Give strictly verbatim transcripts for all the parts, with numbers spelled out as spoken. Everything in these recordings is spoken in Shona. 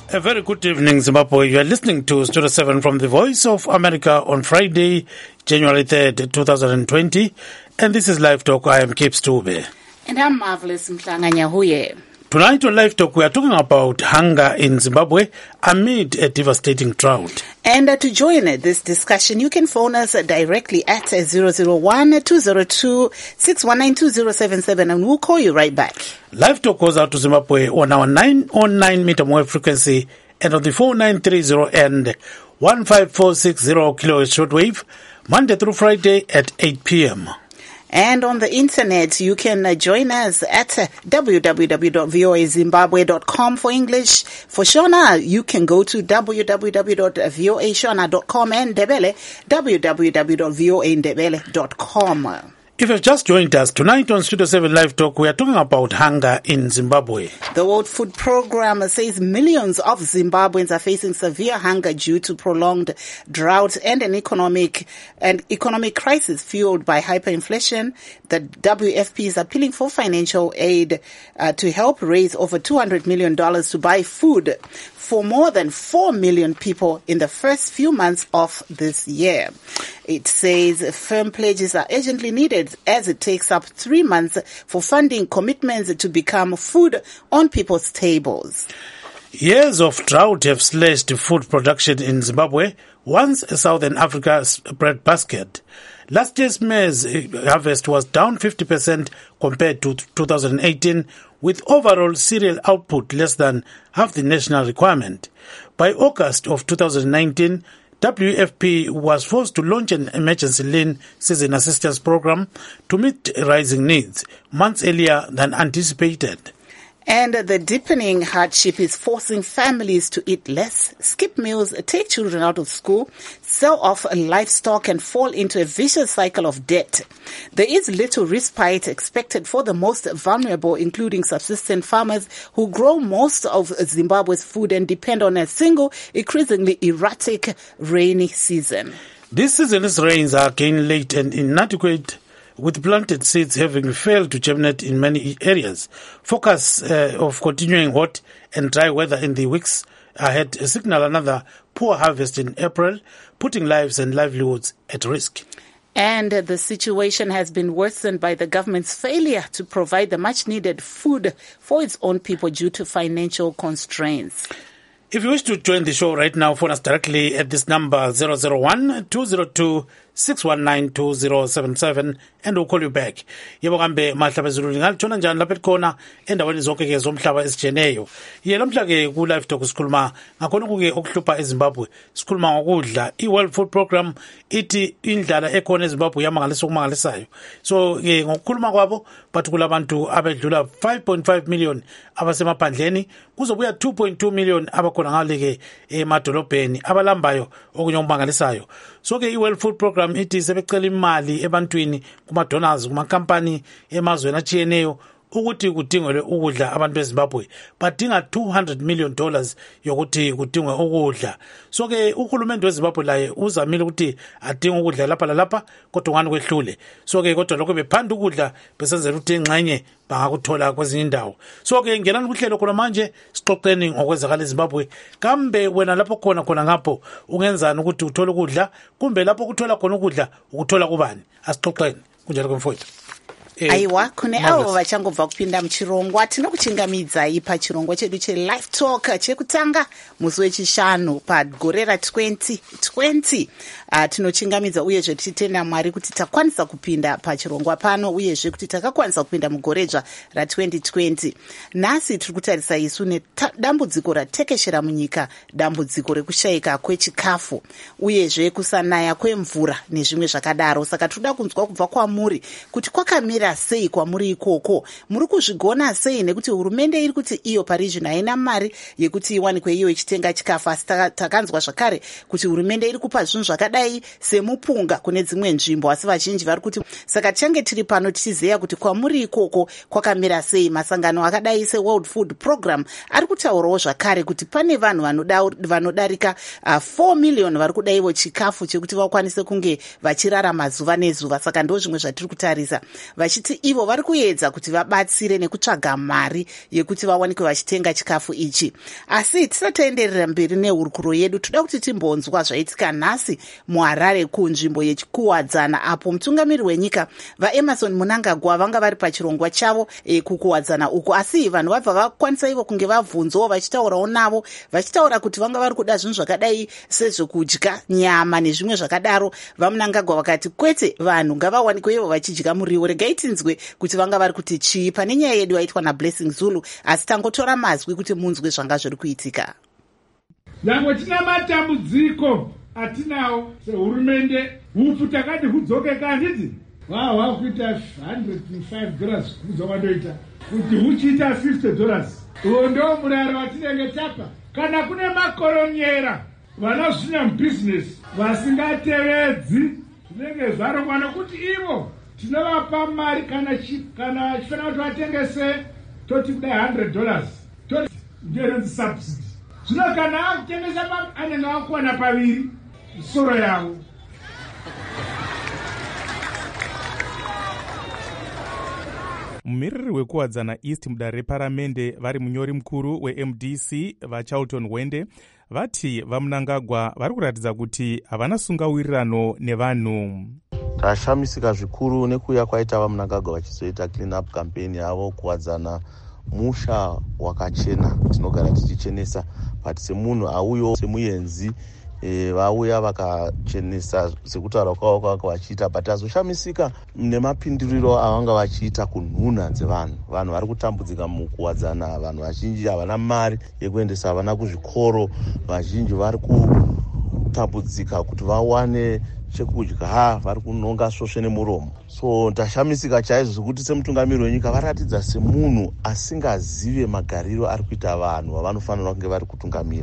A very good evening, Zimbabwe. You are listening to Studio seven from the Voice of America on Friday, January third, twenty twenty. And this is Live Talk. I am Cape Stube. And I'm Marvelous Mhlanga-Nyahuye. Tonight on Live Talk, we are talking about hunger in Zimbabwe amid a devastating drought. And uh, to join uh, this discussion, you can phone us uh, directly at uh, zero zero one, two zero two, six one nine two zero seven seven and we'll call you right back. Live Talk goes out to Zimbabwe on our nine oh nine meter wave frequency and on the four nine three zero and one five four six zero kilohertz shortwave, Monday through Friday at eight p.m. And on the internet, you can uh, join us at uh, w w w dot voa zimbabwe dot com for English. For Shona, you can go to w w w dot voa shona dot com and Ndebele, w w w dot voa ndebele dot com. If you've just joined us, tonight on Studio seven Live Talk, we are talking about hunger in Zimbabwe. The World Food Programme says millions of Zimbabweans are facing severe hunger due to prolonged drought and an economic and economic crisis fueled by hyperinflation. The W F P is appealing for financial aid uh, to help raise over two hundred million dollars to buy food for more than four million people in the first few months of this year. It says firm pledges are urgently needed as it takes up three months for funding commitments to become food on people's tables. Years of drought have slashed food production in Zimbabwe, once Southern Africa's breadbasket. Last year's maize harvest was down fifty percent compared to two thousand eighteen, with overall cereal output less than half the national requirement. By August of two thousand nineteen, W F P was forced to launch an emergency lean season assistance program to meet rising needs, months earlier than anticipated. And the deepening hardship is forcing families to eat less, skip meals, take children out of school, sell off livestock and fall into a vicious cycle of debt. There is little respite expected for the most vulnerable, including subsistence farmers who grow most of Zimbabwe's food and depend on a single, increasingly erratic rainy season. This season's rains are again late and inadequate, with planted seeds having failed to germinate in many areas. Focus uh, of continuing hot and dry weather in the weeks ahead signal another poor harvest in April, putting lives and livelihoods at risk. And uh, the situation has been worsened by the government's failure to provide the much-needed food for its own people due to financial constraints. If you wish to join the show right now, phone us directly at this number zero zero one, two zero two, six one nine two zero seven seven and we'll call you back. Yebo kambe mahlaba ezulu ngalithola njani lapha ekhona endaweni zonke ke zomhlaba esijeneyo. Ye lamhla ke ku Live Talk sikhuluma ngakhona kuke okuhlupha eZimbabwe. Sikhuluma ngokudla. I-World Food Programme ithi indlala ekhona eZimbabwe yamangalisa okumangalisayo. So ke ngokukhuluma kwabo bathi kulabantu abedlula five point five million abasemaphandleni, kuzobuya two point two million abakhona ngale ke emadolobheni abalambayo okunye okumangalisayo. So ke i-World Food Programme ithi sebecela imali ebantwini kuma-donors kuma-company emazweni atshiyeneyo ukuthi kudingelwe ukudla abantu beZimbabwe. Badinga two hundred million dollars yokuthi kudingwe ukudla. So ke uhulumende weZimbabwe laye uzamile ukuthi adinga ukudla lapha lalapha kodwa ngani kwehlule. So ke kodwa lokho bephanda ukudla besenzela ukuthi ingxenye bangakuthola kwezinye indawo. So ke ngelani kuhlelo khona manje sixoxeni ngokwenzakala eZimbabwe. Kambe wena lapho khona khona ngapho ungenzani ukuthi uthole ukudla, kumbe lapho kuthola khona ukudla ukuthola kubani? Asixoxeni kunjalo kwemfowethu. Eh, aiwa kune avo vachangobva kupinda muchirongwa tinokuchingamidzai pachirongwa chedu che-Live Talk chekutanga musi wechishanu pagore ra-twenty twenty. Uh, tinochingamidza uyezve tichitenda Mwari kuti takwanisa kupinda pachirongwa pano uyezve kuti takakwanisa kupinda mugoredzva ra-twenty twenty. Nhasi tiri kutarisa isu nedambudziko ratekeshera munyika, dambudziko rekushayika kwechikafu uyezve kusanaya kwemvura nezvimwe zvakadaro. Saka toda kunzwa kubva kwamuri kuti kwakamira sei kwamuri ikoko, muri kuzvigona sei, nekuti hurumende iri kuti iyo parizvino haina mari yekuti iwanikwe iyo ichitenga chikafu. Asi takanzwa zvakare kuti hurumende iri kupa zvinhu zvakadai semupunga kune dzimwe nzvimbo, asi vazhinji vari kuti saka tichange tiri pano tichiziva kuti kwamuri ikoko kwakamira sei. Masangano akadai seWorld Food Programme ari kutaurawo zvakare kuti pane vanhu vanodarika uh, four million vari kudaiwo chikafu chekuti vakwanise kunge vachirarama zuva nezuva. Saka ndo zvimwe zvatiri kutarisa vachi vachiti ivo vari kuedza kuti vabatsire nekutsvaga mari yekuti vawanikwe vachitenga chikafu ichi. Asi tisati taenderera mberi nehurukuro yedu, toda kuti timbonzwa zvaitika nhasi muHarare kunzvimbo yechikuwadzana, apo mutungamiri wenyika vaEmmerson Mnangagwa vanga vari pachirongwa chavo e, kukuwadzana uku. Asi vanhu vabva vakwanisa ivo kunge vabvunzawo vachitaurawo navo, vachitaura kuti vanga vari kuda zvinhu zvakadai sezvokudya nyama nezvimwe zvakadaro. VaMnangagwa vakati kwete, vanhu ngavawanikwe ivo vachidya muriwo. Regai tinzwe kuti vanga vari kuti chii pane nyaya yedu yaitwa naBlessing Zulu, asi tangotora mazwi kuti munzwe zvanga zviri kuitika. Nyangwe tina matambudziko atinawo sehurumende, upfu takati hudzoke kandidzi wahwa kuita one hundred five dollars kuzowandoita kuti huchiita fifty dollars. Uwo ndo muraro watinenge tapa. Kana kune makoronyera vanozvina mubizinesi vasingatevedzi zvinenge zvarongwa nokuti ivo tinovapa mari kana kana vachifanira kuti vatengese toti kudai one hundred dollars toti nderenzi subsidy. Zvino kana akutengesa anenge akuwana paviri soro yavo. Mumiriri wekuwadzana East mudare reparamende vari munyori mukuru weM D C vaCharlton Wende vati vaMnangagwa vari kuratidza kuti havana sungawirirano nevanhu. Tashamisika zvikuru nekuuya kwaita vaMnangagwa vachizoita clean up campaign yavo kuwadzana musha wakachena. Tinogara tichichenesa but semunhu auyo semuenzi E, vauya vakachenesa sekutaura kwavo kwaka vachiita, but azoshamisika nemapindiriro avanga vachiita kunhuna dzevanhu. Vanhu vari kutambudzika mukuwadzana, vanhu vazhinji havana mari yekuendesa vana kuzvikoro, vazhinji vari kutambudzika kuti vawane chekudya, vari kunonga svosve nemuromo. So ndashamisika chaizvo zvekuti semutungamiri wenyika varatidza semunhu asingazive magariro ari kuita vanhu vavanofanira kunge vari kutungamira.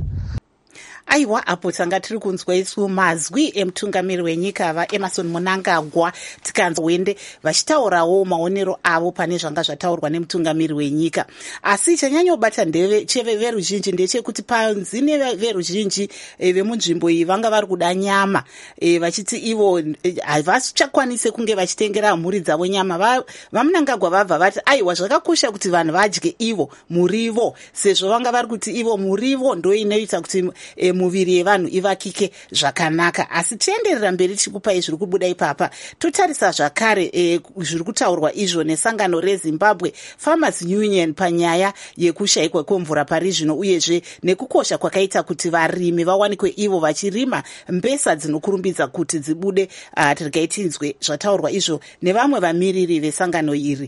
Aiwa, apo tanga tiri kunzwa isu mazwi emutungamiri wenyika vaEmmerson Mnangagwa tikanzwa Wende vachitaurawo maonero avo pane zvanga zvataurwa nemutungamiri wenyika. Asi chanyanyobata ndeve cheveruzhinji ndechekuti panzi neveruzhinji e, vemunzvimbo iyi vanga vari kuda nyama e, vachiti ivo havachakwanise kunge vachitengera mhuri dzavo nyama. VaMnangagwa vabva vati aiwa, zvakakosha kuti vanhu vadye ivo murivo, sezvo vanga vari kuti ivo murivo ndo inoita kuti e, muviri yevanhu ivakike zvakanaka. Asi tienderera mberi tichikupai zviri kubuda ipapa, totarisa zvakare e, zviri kutaurwa izvo nesangano reZimbabwe Farmers Union panyaya yekushayikwa kwemvura pari zvino, uyezve nekukosha kwakaita kuti varimi vawanikwe ivo vachirima mbesa dzinokurumbidza kuti dzibude. Uh, tirigai tinzwe zvataurwa izvo nevamwe vamiriri vesangano iri.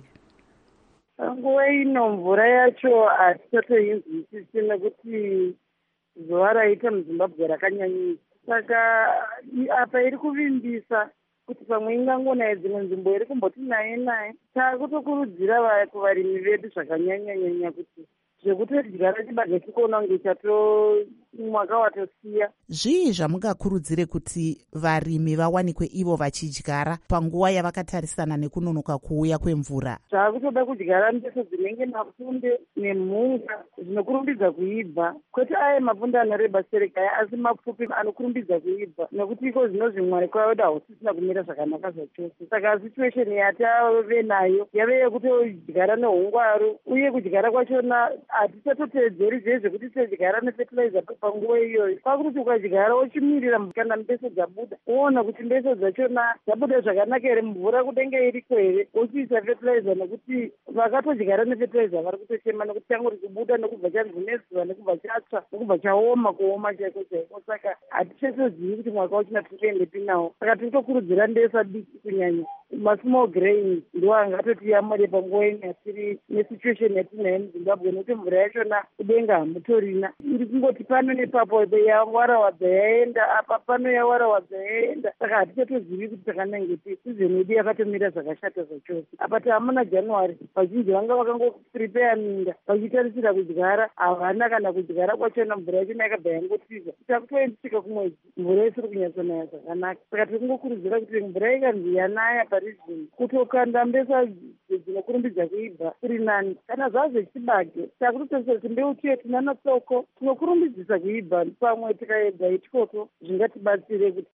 Nguva ino mvura yacho hatitotoinzwisisi nekuti zuva raita muZimbabwe rakanyanyisa, saka apa iri kuvimbisa kuti pamwe ingangonaye dzimwe nzvimbo iri kumboti naye naye. Takutokurudzira kuvarimi vedu zvakanyanyanyanya kuti zvekutodyara chibage tikuona kunge chato mwaka watosiya. Zvii zvamungakurudzire kuti varimi vawanikwe ivo vachidyara panguva yavakatarisana nekunonoka kuuya kwemvura? Zvaakutoda kudyara mbeso dzinenge mapunde nemhunga zvinokurumbidza kuibva, kwete aye mapunde anoreba serekaya asi mapfupi anokurumbidza kuibva, nekuti iko zvino zvimwari kwayoda hausisina kumira zvakanaka zvachose. Saka situation yatave nayo yave yekutodyara nehungwaru, uye kudyara kwachona hatichatoteedzeri zvezvekuti todyara nefertilizer panguva iyoyo. Kwakutoti ukadyara wochimirira kana mbeso dzabuda woona kuti mbeso dzachona dzabuda zvakanaka here, mvura kudenge iriko here, wochiisa fertilizer, nekuti vakatodyara nefertilizer vari kutochema nekuti changu richikubuda nekubva chanzi nezuva nekubva chatsva nekubva chaoma kuoma chaiko chaiko. Saka hatichatozivi kuti mwaka wachina tikuendepi nawo. Saka tinotokurudzira mbesa diki kunyanya masmall grains ndo angatotiyamure panguva ino yatiri nesituation yatinayo muZimbabwe, nekuti mvura yachona kudenga hamutorina, iri kungoti pano nepapo yawarawadza yaenda apa, pano yawarawadza yaenda. Saka hatichatozivi kuti takanangepi. Sizoni yedu yakatomira zvakashata zvachose. Apa taamuna January vazhinji vanga vakangoprepare minda vachitarisira kudyara, havana kana kudyara kwachona, mvura yachona yakabva yangotiza. Takutoendisika kumwedzi mvura isiri kunyatsonaya zvakanaka. Saka tiri kungokurudzira kuti mvura ikanzi yanaya parizvino kutokanda mbesa dzinokurumbidza kuibva kuri nani. Kana zvazvechibage takutotarisa kuti mbeu chetu nanatsoko tinokurumbidzisa kuibva pamwe tikaedza itikoto zvingatibatsire kuti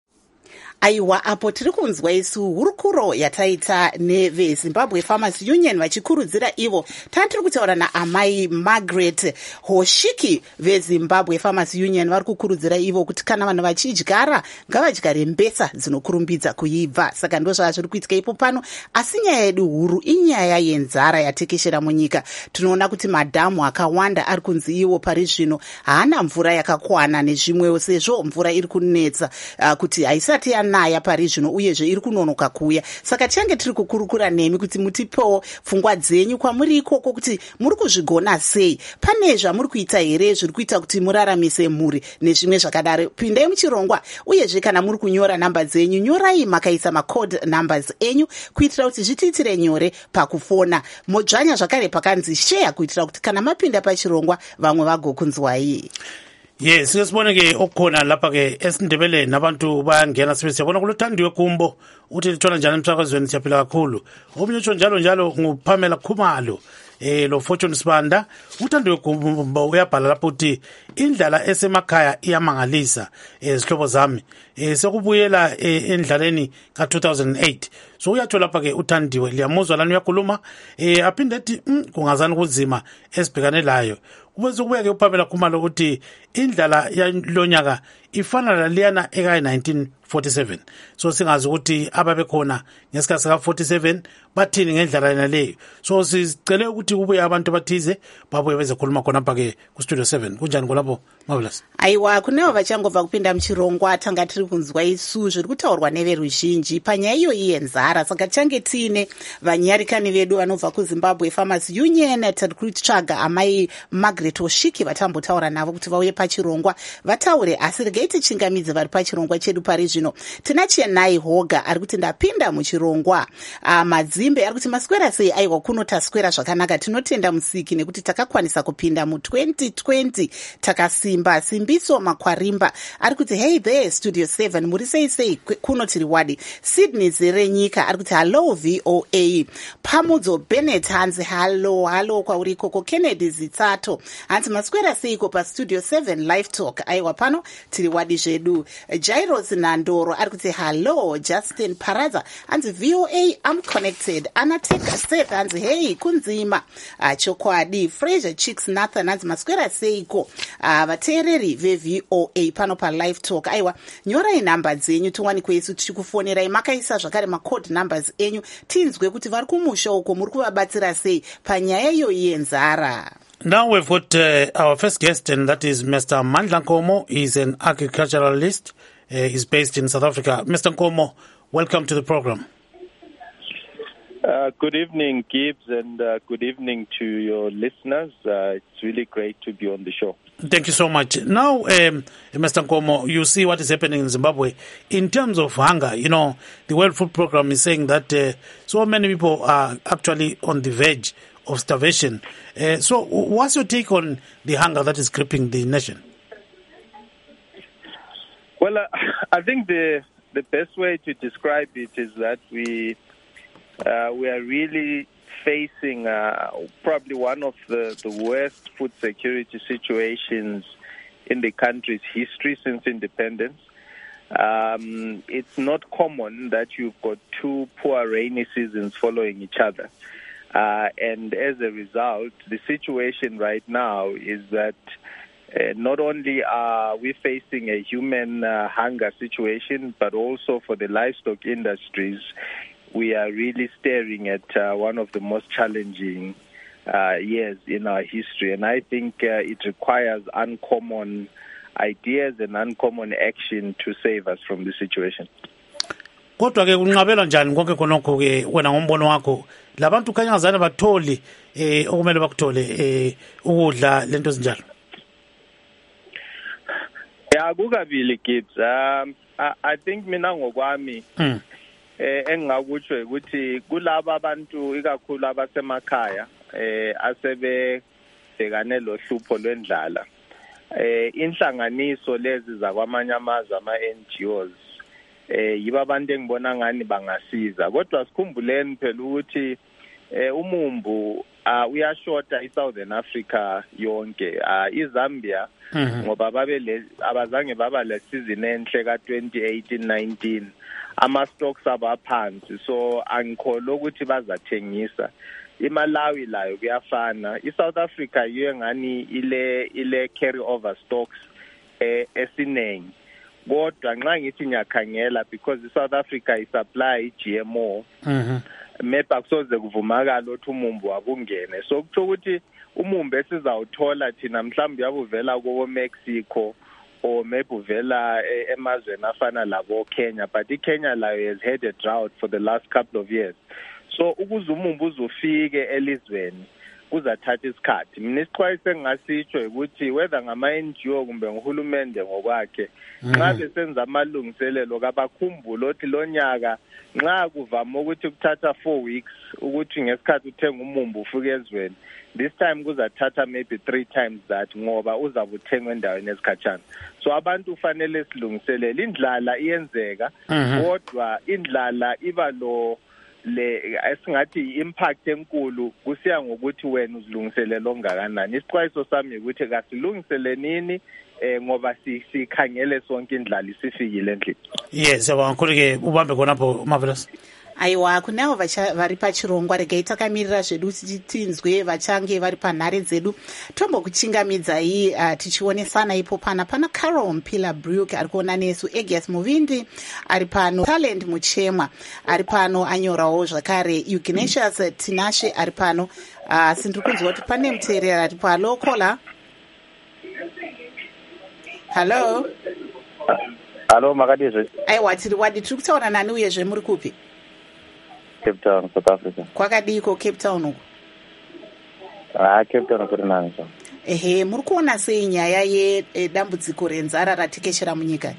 aiwa apo tiri kunzwa isu hurukuro yataita nevezimbabwe farmers union vachikurudzira ivo tana tiri kutaura naamai Margaret Hoshiki vezimbabwe farmers union vari kukurudzira ivo kuti kana vanhu vachidyara ngavadyare mbesa dzinokurumbidza kuibva. Saka ndo zvava zviri kuitika ipo pano, asi nyaya yedu huru inyaya yenzara yatekeshera munyika. Tinoona kuti madhamu akawanda ari kunzi iwo pari zvino haana mvura yakakwana nezvimwewo, sezvo mvura iri kunetsa uh, kuti haisati yanaya pari zvino uyezve iri kunonoka kuuya. Saka tichange tiri kukurukura nemi kuti mutipewo pfungwa dzenyu kwamuri ikoko kuti muri kuzvigona sei, pane zvamuri kuita here zviri kuita kuti muraramise mhuri nezvimwe zvakadaro. Pindai muchirongwa, uyezve kana muri kunyora namba dzenyu nyorai makaisa macode numbers enyu kuitira kuti zvitiitire nyore pakufona. Modzvanya zvakare pakanzi share kuitira kuti kana mapinda pachirongwa vamwe vagokunzwai. Yes, sibone ke okukhona lapha ke esindebeleni abantu bayangena sibe siyabona kulothandiwe kumbo uthi lithola njalo emsakazweni siyaphila kakhulu. Omunye utsho njalo njalo nguPamela Khumalo. Eh lo Fortune Sibanda uthandiwe kumbo uyabhala lapho uthi indlala esemakhaya iyamangalisa ezihlobo zami. Eh sekubuyela endlaleni ka two thousand eight. So uyathola lapha ke uthandiwe liyamuzwa lana uyakhuluma eh aphinde ethi kungazani kunzima esibhekane layo. Ubese kubeke uPamela Khumalo ukuthi indlala yalonyaka ifana laliyana eka nineteen forty-seven. So singazi ukuthi ababe khona ngesikhathi sika forty-seven bathini ngendlala yena leyo. So sicela ukuthi kube abantu bathize babuye bezekhuluma khona apha ke ku studio seven. Kunjani kolapho Marvelous? Aiwa, kunewo vachangobva kupinda muchirongwa tanga tiri kunzwa isu zviri kutaurwa neveruzhinji panyaya iyo yenzara. Saka tichange tiine vanyarikani vedu vanobva kuZimbabwe Farmers Union tiri kutsvaga amai Margaret Hoshiki vatambotaura navo kuti vauye pachirongwa vataure, asi regai tichingamidze vari pachirongwa chedu pari zvino. Tina Chenai Hoga ari kuti ndapinda muchirongwa. Uh, Madzimbe ari kuti maswera sei? Aiwa, kunotaswera zvakanaka. Tinotenda Musiki nekuti takakwanisa kupinda mu twenty twenty takasimba. Simbiso Makwarimba ari kuti hey there studio seven muri sei sei kuno tiri wadi. Sydney Zerenyika ari kuti hello V O A. Pamudzo Bennett hanzi hello hello kwauri koko. Kennedy Zitsato hanzi maswera seiko pa studio seven live talk. Aiwa, pano tiri wadi zvedu. Jairos Nandoro ari kuti hello. Justin Paraza hanzi V O A I'm connected. Anateka Seth hanzi hey kunzima. Uh, chokwadi. Fraser Chicks Nathan hanzi maswera seiko. Uh, vateereri ve-V O A pano pa live talk. Aiwa, nyorai namba dzenyu tiwanikwe isu tichikufonerai makaisa zvakare macode numbers enyu tinzwe kuti vari kumusha uko muri kuvabatsira sei panyaya iyo yenzara. Now we've got uh, our first guest, and that is Mister Mandla Nkomo. He's an agriculturalist. Uh, he's based in South Africa. Mister Nkomo, welcome to the program. Uh, good evening, Gibbs, and uh, good evening to your listeners. Uh, it's really great to be on the show. Thank you so much. Now, um, Mister Nkomo, you see what is happening in Zimbabwe in terms of hunger. You know, the World Food Programme is saying that uh, so many people are actually on the verge of starvation. Uh, so what's your take on the hunger that is gripping the nation? Well, uh, I think the the best way to describe it is that we uh, we are really facing uh, probably one of the, the worst food security situations in the country's history since independence. Um, it's not common that you've got two poor rainy seasons following each other. Uh, and as a result, the situation right now is that uh, not only are we facing a human uh, hunger situation, but also for the livestock industries, we are really staring at uh, one of the most challenging uh, years in our history. And I think uh, it requires uncommon ideas and uncommon action to save us from this situation. Kodwa ke kunqabela njani konke khonokho ke wena ngombono wakho labantu kanyazana batholi eh okumele bakuthole eh ukudla lento ezinjalo? Yeah, kukabili Gibbs. Um I, I think mina ngokwami mm. eh engakutsho ukuthi kulabo abantu ikakhulu abasemakhaya eh asebe bhekane lo hlupho lwendlala. Eh inhlanganiso lezi zakwamanye amazwe ama N G Os eh yiba abantu engibona ngani bangasiza, kodwa sikhumbuleni phela ukuthi eh umumbu uh, uyashota iSouthern Africa yonke. uh, iZambia ngoba babe abazange baba le season enhle ka twenty eighteen nineteen, ama stocks abaphansi, so angikholwa ukuthi bazathengisa. iMalawi layo kuyafana. iSouth Africa yiyo ngani ile ile carry over stocks eh esinengi, kodwa nxa ngithi ngiyakhangela because iSouth Africa isupply i-G M O, mhm, maybe akusoze kuvumakala ukuthi umumbu akungene. So kutho ukuthi umumbu esizawuthola thina mhlawumbe yabuvela ko Mexico or maybe uvela emazweni afana labo Kenya, but iKenya layo has had a drought for the last couple of years. So ukuze umumbu uzofike elizweni kuzathatha isikhathi. Mina isixwayiso engasitsho ukuthi whether ngama-N G O kumbe ngohulumende ngokwakhe, nxa besenza amalungiselelo kabakhumbule ukuthi lo nyaka nxa kuvama ukuthi kuthatha four weeks ukuthi ngesikhathi uthenga umumbu ufike ezweni, this time kuzathatha maybe three times that ngoba uzabe uthengwa endaweni ezikhatshana. So abantu ufanele silungiselele. Indlala iyenzeka, kodwa indlala iba lo le esingathi impact enkulu kusiya ngokuthi wena uzilungiselela ongakanani. Isixwayiso sami ukuthi kasilungiselenini eh ngoba sikhangele sonke indlala isifikile endlini. Yes, abankhulu ke ubambe khonapho Marvelous. Aiwa, kunavo vari pachirongwa regai takamirira zvedu tinzwe vachange vari panhare dzedu. Tombokuchingamidzai uh, tichionesana ipo pana pana Carol Mpila Brook ari kuona nesu, Egias Muvindi ari pano, Talent Muchemwa ari pano anyorawo zvakare, Ignatius Tinashe ari pano. uh, sindiri kunzwa kuti pane muteerera ari palo. Kola. Hello. Hello, makadizve. Aiwa, tiri wadi, tiri kutaura nani uyezve muri kupi? Cape Town, South Africa. Kwakadiko Cape Town uko? Ah, Cape Town kuri nani so. Ehe, muri kuona sei nyaya yedambudziko renzara ratekeshera munyika?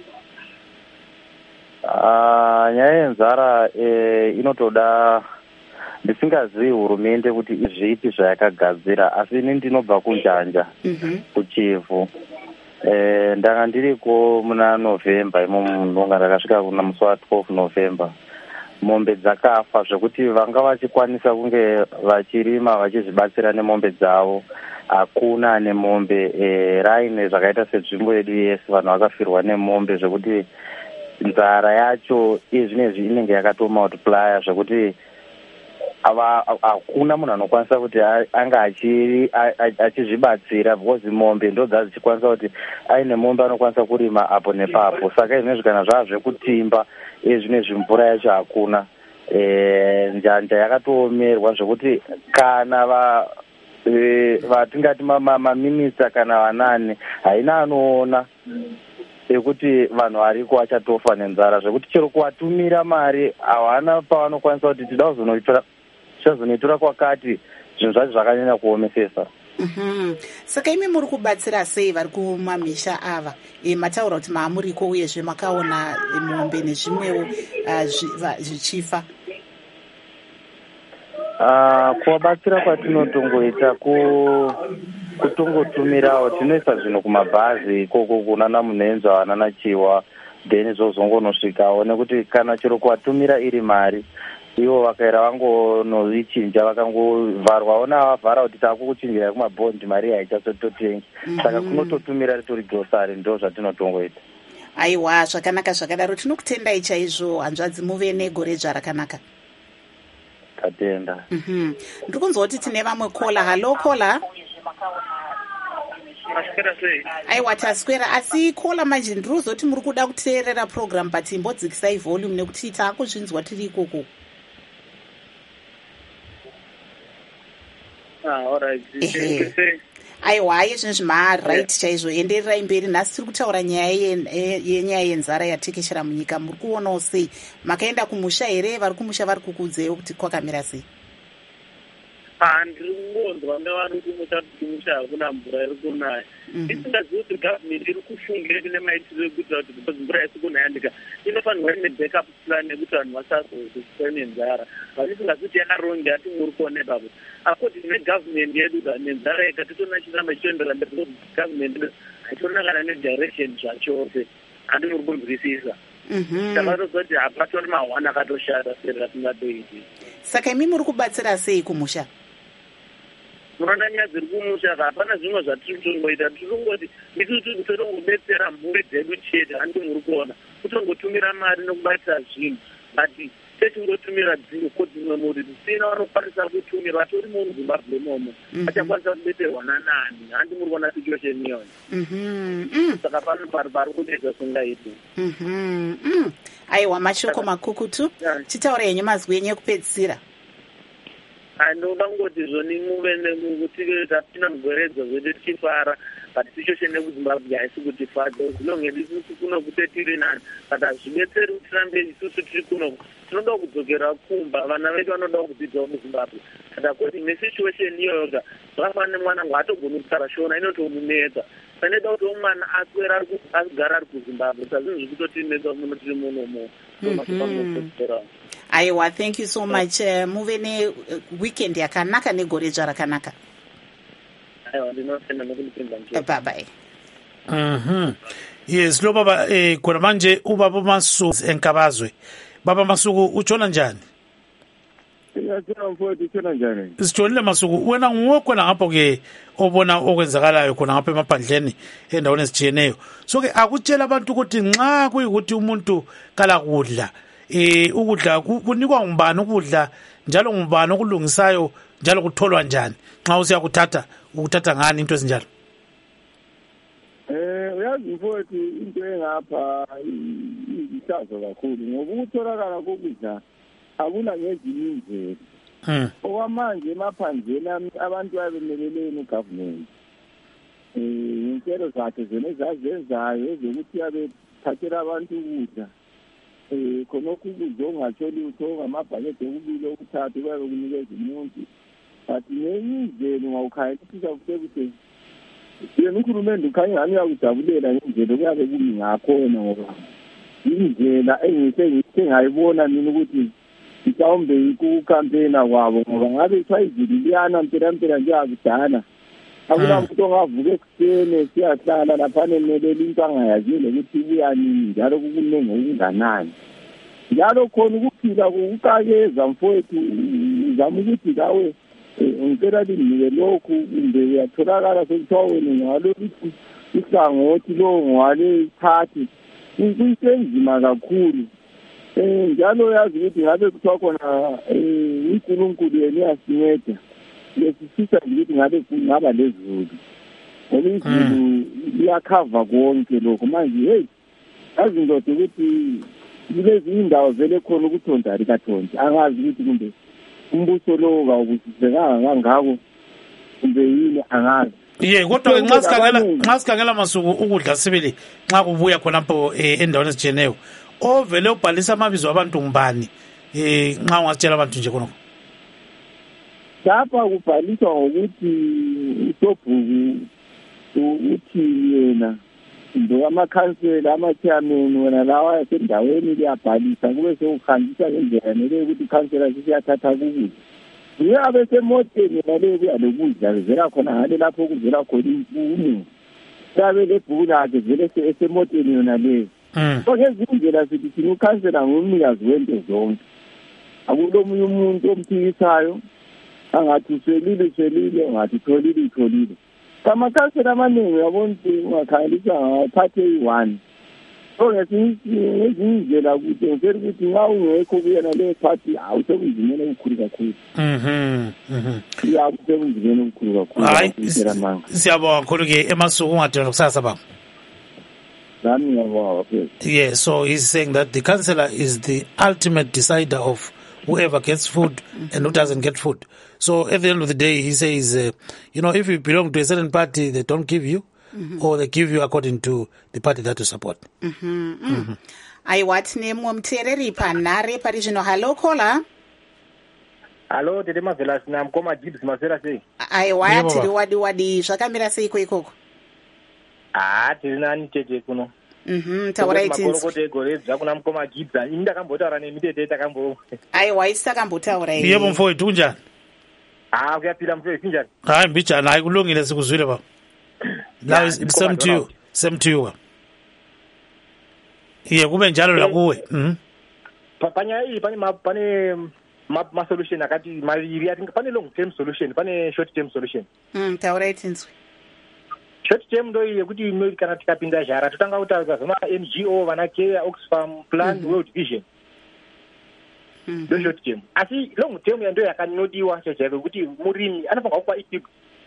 Ah, nyaya yenzara eh inotoda ndisingazivi hurumende kuti izvipi zvayakagadzira, asi ini ndinobva kunjanja, mhm, kuchivu. Eh ndanga ndiriko muna November, imo ndonga ndakasvika kuna musi wa twelve November. Mombe dzakafa zvekuti vanga vachikwanisa kunge vachirima vachizvibatsira nemombe dzavo. Hakuna nemombe e, raine zvakaita senzvimbo yedu yese vanhu vakafirwa nemombe zvekuti nzara yacho izvinezvi inenge yakatomultiplya zvekuti hakuna munhu anokwanisa kuti anga achizvibatsira because mombe ndo dzadzichikwanisa kuti aine mombe anokwanisa kurima apo nepapo. Saka izvinezvi kana zvava zvekutimba izvinezvi mvura yacho hakuna, e, njanja yakatoomerwa zvekuti kana va e, vatingati maminista kana vanani haina anoona ekuti vanhu variko vachatofa nenzara, zvekuti chero kuvatumira mari hawana pavanokwanisa kuti tida kuzonoitora chazonoitora kwakati, zvinhu zvacho zvakanyanya kuomesesa. Mhm. Saka imi muri kubatsira sei vari kumamisha ava? E, mataura kuti maamuriko uyezve makaona mombe nezvimwewo zvichifa. Uh, kuvabatsira kwatinotongoita kutongotumirawo, tinoisa zvinhu kumabhazi ikoko kunana Munenzva vanana Chiwa, then zvozongonosvikawo, nekuti kana chero kuvatumira iri mari ivo vakaira vangonoichinja vakangovharwawo navavhara kuti takukuchinjira kumabhondi mari haichazototengi. Saka kunototumira ritori grosari, ndo zvatinotongoita. Aiwa, zvakanaka zvakadaro. Tinokutendai chaizvo hanzvadzi, muve negore dzvarakanaka. Tatenda. Mhm. Ndiri kunzwa kuti tine vamwe kola. Halo kola. Aiwa, taswera. Asi kola manje ndiri kuzoti muri kuda kuteerera program but imbodzikisai volume nekuti taakuzvinzwa tiri ikoko. Ah, all right. Aiwa, hayi zvinhu zvimaright chaizvo. Endererai mberi. Nhasi tiri kutaura nyaya yenyaya yenzara yatekeshera munyika. Muri kuonawo sei? Makaenda kumusha here? Vari kumusha vari kukuudzewo kuti kwakamira sei? Ah, ndiri kungonzwa nevari kumusha kuti kumusha hakuna mvura iri kunaya. Isingazivi kuti gavhimenti iri kufungira kune maitiro ekuita kuti because mvura isi kunaya ndika inofanirwa ine backup plan yekuti vanhu vasazofa nenzara. Asi isingazivi kuti yakaronga yati muri kuona ipapo. According negavhimenti yedu nenzara yega titoona chiramba chichiendera mberi kuti gavhimenti haitiona kana nedirection zvachose. Handiri kunzwisisa. Mhm. Takatozwa kuti hapatori mahwana akatoshata seri ratingatoiti. Saka imi muri kubatsira sei kumusha? munoona nyaya dziri kumusha hapana zvimwe zvatiri kutongoita tiri kungoti isusu totongodetsera mhuri dzedu chete handi muri kuona kutongotumira mari nokubatisa zvinhu but techingotumira dziko dzimwe mhuri dzisina vanokwanisa kutumira vatori muzimbabwe momo vachakwanisa kudetserwa nanani handi muri kuona situation iyoyo saka pano pari pari kudedza singaiti aiwa mashoko makukutu chitaura yenyu mazwi enyu ekupedzisira. Ndoda kungoti zvoni muve nekuti tapinda mugweredzo zvedu tichifara but situation yekuzimbabwe haisi kutifadza zvinongedi isusu kuno kutetiri nani but hazvidetseri kuti tirambe isusu tiri kuno tinoda kudzokera kumba vana vedu vanoda kudzidzawo muzimbabwe kana kuti nesituation iyoyoga zvakafanira mwana ngaatogoni kutara shona inotomunetsa sanoda kuti umwana aswera agara ari kuzimbabwe saka zvinhu zviri kutotinetsa muno tiri munomo somasopamuoera. Aiwa, thank you so much. Uh, muve ne uh, weekend yakanaka negore zvarakanaka. Aiwa, ndinotenda nokundipinza mchero. Bye bye. Mhm. Yes, lo baba eh khona manje ubaba Masuku enkabazwe. Baba Masuku utshona njani? Ngiyathola mfowethu utshona njani? Sitshonile Masuku, wena ngukhona ngapho ke obona okwenzakalayo khona ngapha emaphandleni endaweni ezitshiyeneyo. So ke akutshela abantu ukuthi nxa kuyikuthi umuntu kala kudla eh ukudla kunikwa ngubani ukudla njalo ngubani okulungisayo njalo kutholwa njani nxa usiya kuthatha ukuthatha ngani into ezinjalo? Eh uyazi mfowethu into engapha ihlazo kakhulu ngoba ukutholakala kokudla akuna ngezinye indlela. Mhm. Okwamanje emaphandleni abantu abemeleleni ugovernment eh intero zakhe zona ezazenzayo ezokuthi abe thathela abantu ukudla eh khonokho ukudla ongatholi uthola amabhakede okubili okuthathu kwabe kunikeza umuntu but ngenye indlela ngawukhayelisa ukuthi yena ukhulumende ukhanya ngani uyakujabulela indlela okuyabe kumi ngakhona ngoba indlela engise ngithe ngayibona mina ukuthi mhlawumbe ikukampena kwabo ngoba ngabe sayizili liyana mpela mpela nje akudala akuna umuntu ongavuka ekuseni siyahlala lapha nemelele into angayazile ukuthi uyanini njalo kukunenge okunganani njalo khona ukuphila kuqakeza mfowethu uzama ukuthi kawe ngicela linike lokhu kumbe uyatholakala sekuthiwa wena ngalokuthi ihlangothi lo ngwale thathi kuyisenzima kakhulu eh njalo yazi ukuthi ngabe kuthiwa khona uNkulunkulu yena uyasinceda lesisisa ukuthi ngabe kungaba lezulu ngoba izulu liyakhava konke lokho manje hey azindoda ukuthi kulezi indawo vele khona ukuthonda likathonda angazi ukuthi kumbe umbuso lo kawukusisekanga kangako kumbe yini angazi. Ye kodwa nxa sikhangela nxa sikhangela Masuku ukudla sibili nxa kubuya khona lapho endaweni ezijeneyo ovele ubhalisa amabizo abantu ngubani eh nxa ungasitshela abantu nje khona lapha kubhaliswa ngokuthi usobhuku uthi yena ndo amakhansela ama-chairman wena lawa yasendaweni liyabhalisa kube sekuhanjiswa ngendlela nele ukuthi ikhansela sisiyathatha kukudla uye abe semoteni nale kuya lokudla vela khona ngale lapho kuvela khona imfumo sabe lebhuku lakhe vele esemoteni yona leyo so ngezindlela sithi thina ukhansela ngumnikazi wento zonke akulomunye umuntu omthikisayo angathi uswelile uswelile ngathi tholile utholile amakhansela amaningi uyabona ukuthi ungakhalisa ngaphathe iyi-one so ngezindlela ukuthi ngifela ukuthi nxa ungekho kuyena leyo phathi hawu sekunzimeni okukhulu kakhulu ya sekunzimeni okukhulu kakhulu. Hayi siyabonga kakhulu-ke eMasuku ungadinwa kusasa baba. Nami ngiyabonga kakhulu. Yeah, so he's saying that the councillor is the ultimate decider of whoever gets food and who doesn't get food. So at the end of the day, he says, uh, you know, if you belong to a certain party, they don't give you, mm-hmm. or they give you according to the party that you support. Mm-hmm. Mm-hmm. Aiwa tine muteereri panhare pari zvino. Hello caller. Hello, tiri mavhela sina mukoma Gibbs mazera sei? Aiwa tiri wadi wadi zvakamira seiko ikoko? Ah, tiri nani tete kuno. Mhm, taurai tinzi. Makorokote goredza kuna mukoma Gibbs. Ini ndakambotaura nemitete takambo. Aiwa isitakambotaura ini. Yebo mfowethu unjani? Ah, kuyapila mfowethu njani? Hayi mbijana hayi kulungile sikuzwile baba. Now is same to you. Same to you. Iye kube njalo la kuwe. Mhm. Panya hii pani pane ma-solution akati maviri ati pane long term solution pane short term solution. Mm, taurai tinzwi. Short term ndo yekuti kana tikapinda zhara totanga kutaura zvama-N G O vana care Oxfam Plan mm-hmm. World Vision ndo mm-hmm. short term. Asi long term ndo yakanodiwa chaichaivo kuti murimi anofanirwa kupa equipped.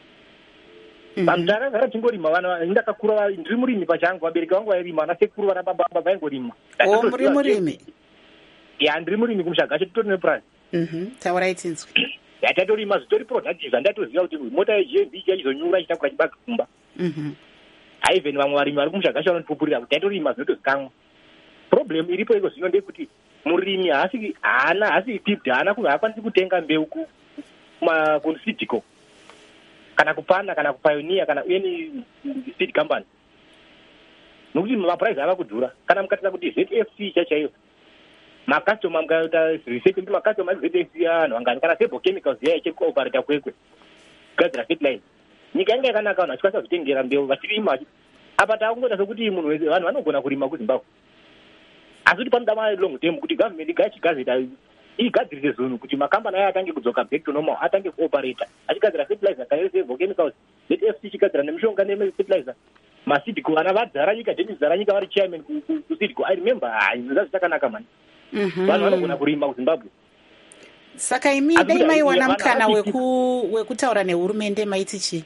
Vanhu takagara tingorima vana ndakakura ndiri murimi pachangu vabereki vangu vairima vana sekuru vana baba vaingorima. Oh, muri murimi? Ya ndiri murimi kumushaga chetitori nepurazi. Mhm. Taurai tinzwi. Yatatorima zvitori productive andatoziva kuti mota ye-G M B ichizonyura ichitakura chibage kumba. Mhm. Haivhen vamwe varimi vari kumushagasha vanotipupurira kuti tatorima zvinotozikamwa. Problem iripo iko zvino ndekuti murimi haasi haana haasi equipped haana haakwanisi kutenga mbeu kumaconsidico kana kupana kana kupioneer kana any seed company. Nokuti mapurice ava kudhura kana mukatira kuti Z F C chachaiyo makastoma mukaita research kuti makastoma Z F C anhu angani kana Sebo Chemicals yaya ichiri kuoperata kwekwe kugadzira fertilizer nyika yanga yakanaka vanhu vachikwanisa kuzvitengera mbeu vachirima. Apa takungoita sokuti munhu wese vanhu vanogona kurima kuZimbabwe asi kuti panoda ma long term kuti government igachigadzira igadzirise zvinhu kuti makambani aya atange kudzoka back to normal atange kuoperata achigadzira fertilizer kana Sebo Chemicals Z F C ichigadzira nemishonga nefertilizer masidco vana vadzara nyika Dennis dzara nyika vari chairman kusidco. I remember zvazvi chakanaka mani. Mhm. Vanhu vanogona kurima kuZimbabwe. Saka imi dai maiwana mukana weku wekutaura nehurumende maiti chi?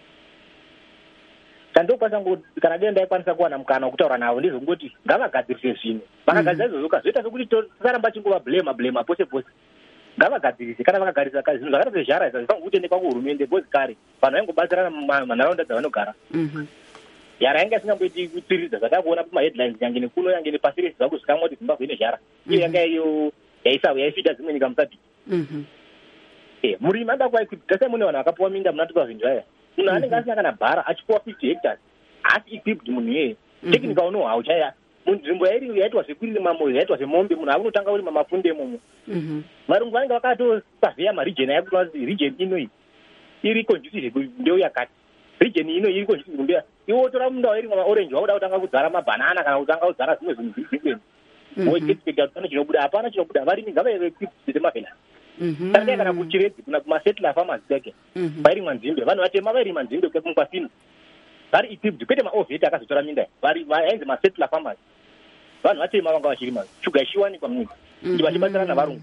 Chandokwanisa kana dai ndaikwanisa kuwana mukana wekutaura navo ndizongoti ngavagadzirise zvinhu. Vakagadzira izvozvo zvoita sokuti tisaramba chingova blame blame pose pose. Ngavagadzirise kana vakagarisa zvinhu zvakaita sezhara izvo zvifanira kutendekwa kuhurumende bhozi kare vanhu vaingobatsirana manharaunda dzavanogara. Mhm. Yara yanga isingamboiti kutsiridza zvatakuona pamaheadlines yange nekuno yange nepasi rese vakuzikamwa kuti Zimbabwe ine zhara iyo yanga iyo yaisavo yaifita dzimwe nyika musati. Mhm. Eh, murimi anda kwaikuti tasai mune vanhu vakapuwa minda muna tupa zvinhu zvaya munhu anenge asina kana bhara achipuwa fifty hectares haasi equipped munhu iyeye technical unohau chaya munzvimbo yairi yaitwa sekurima moyo yaitwa semombe munhu akunotanga urima mafunde momo. Mhm. Varungu vanenge vakatosavheya maregion ayakuti kuti region ino iyi iri conducive mbeu yakati region ino iri conducive kumbeu iwo tora munda wairi maorange wakuda kutanga kudzara mabhanana kana kutanga kudzara zvimwe zvinhu zvikwenu woexpecta kuti pane chinobuda hapana chinobuda varimi ngavaive equipped semavhena. Mhm. Saka kana kuchiredzi kuna kumasettler farmers kweke vairimwa nzimbe vanhu vatema vairima nzimbe kwasino vari equipped kwete maovheti akazotora minda vari ainzi masettler farmers vanhu vatema vanga vachirima shuga ichiwanikwa munyika kuti vachibatsirana navarungu.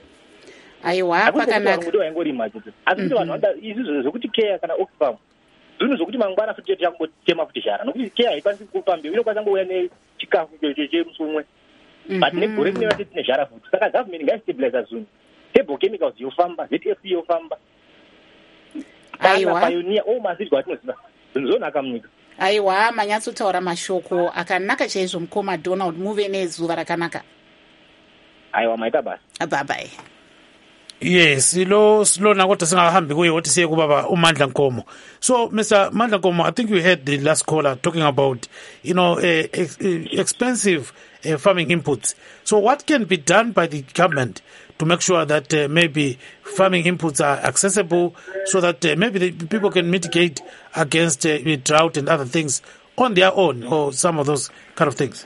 Aiwa pakanaka ndo vaingorima chete asi kuti vanhu vanoda izvi zvokuti care kana Oxfam zvinhu zvokuti mangwana futi chete yakungotema futi zhara nokuti care haikwanisi kupa mbeu inokwanisa ngouya nechikafu chemusumwe but negore rineva tine zhara futi saka government ngaistabiliza zvinhu. Sebo Chemicals yofamba Z F C yofamba aiwa pioneer o masidco atinoziva zvinhu zonaka munyika. Aiwa manyatsotaura mashoko akanaka chaizvo mukoma Donald muve nezuva rakanaka. Aiwa maita basa. Bye bye. Yes, lo silona kodwa singahambi kuye wothi siye kubaba uMandla Nkomo. So Mister Mandla Nkomo, I think you heard the last caller talking about, you know, uh, ex expensive uh, farming inputs. So what can be done by the government to make sure that uh, maybe farming inputs are accessible so that uh, maybe the people can mitigate against uh, drought and other things on their own, or some of those kind of things?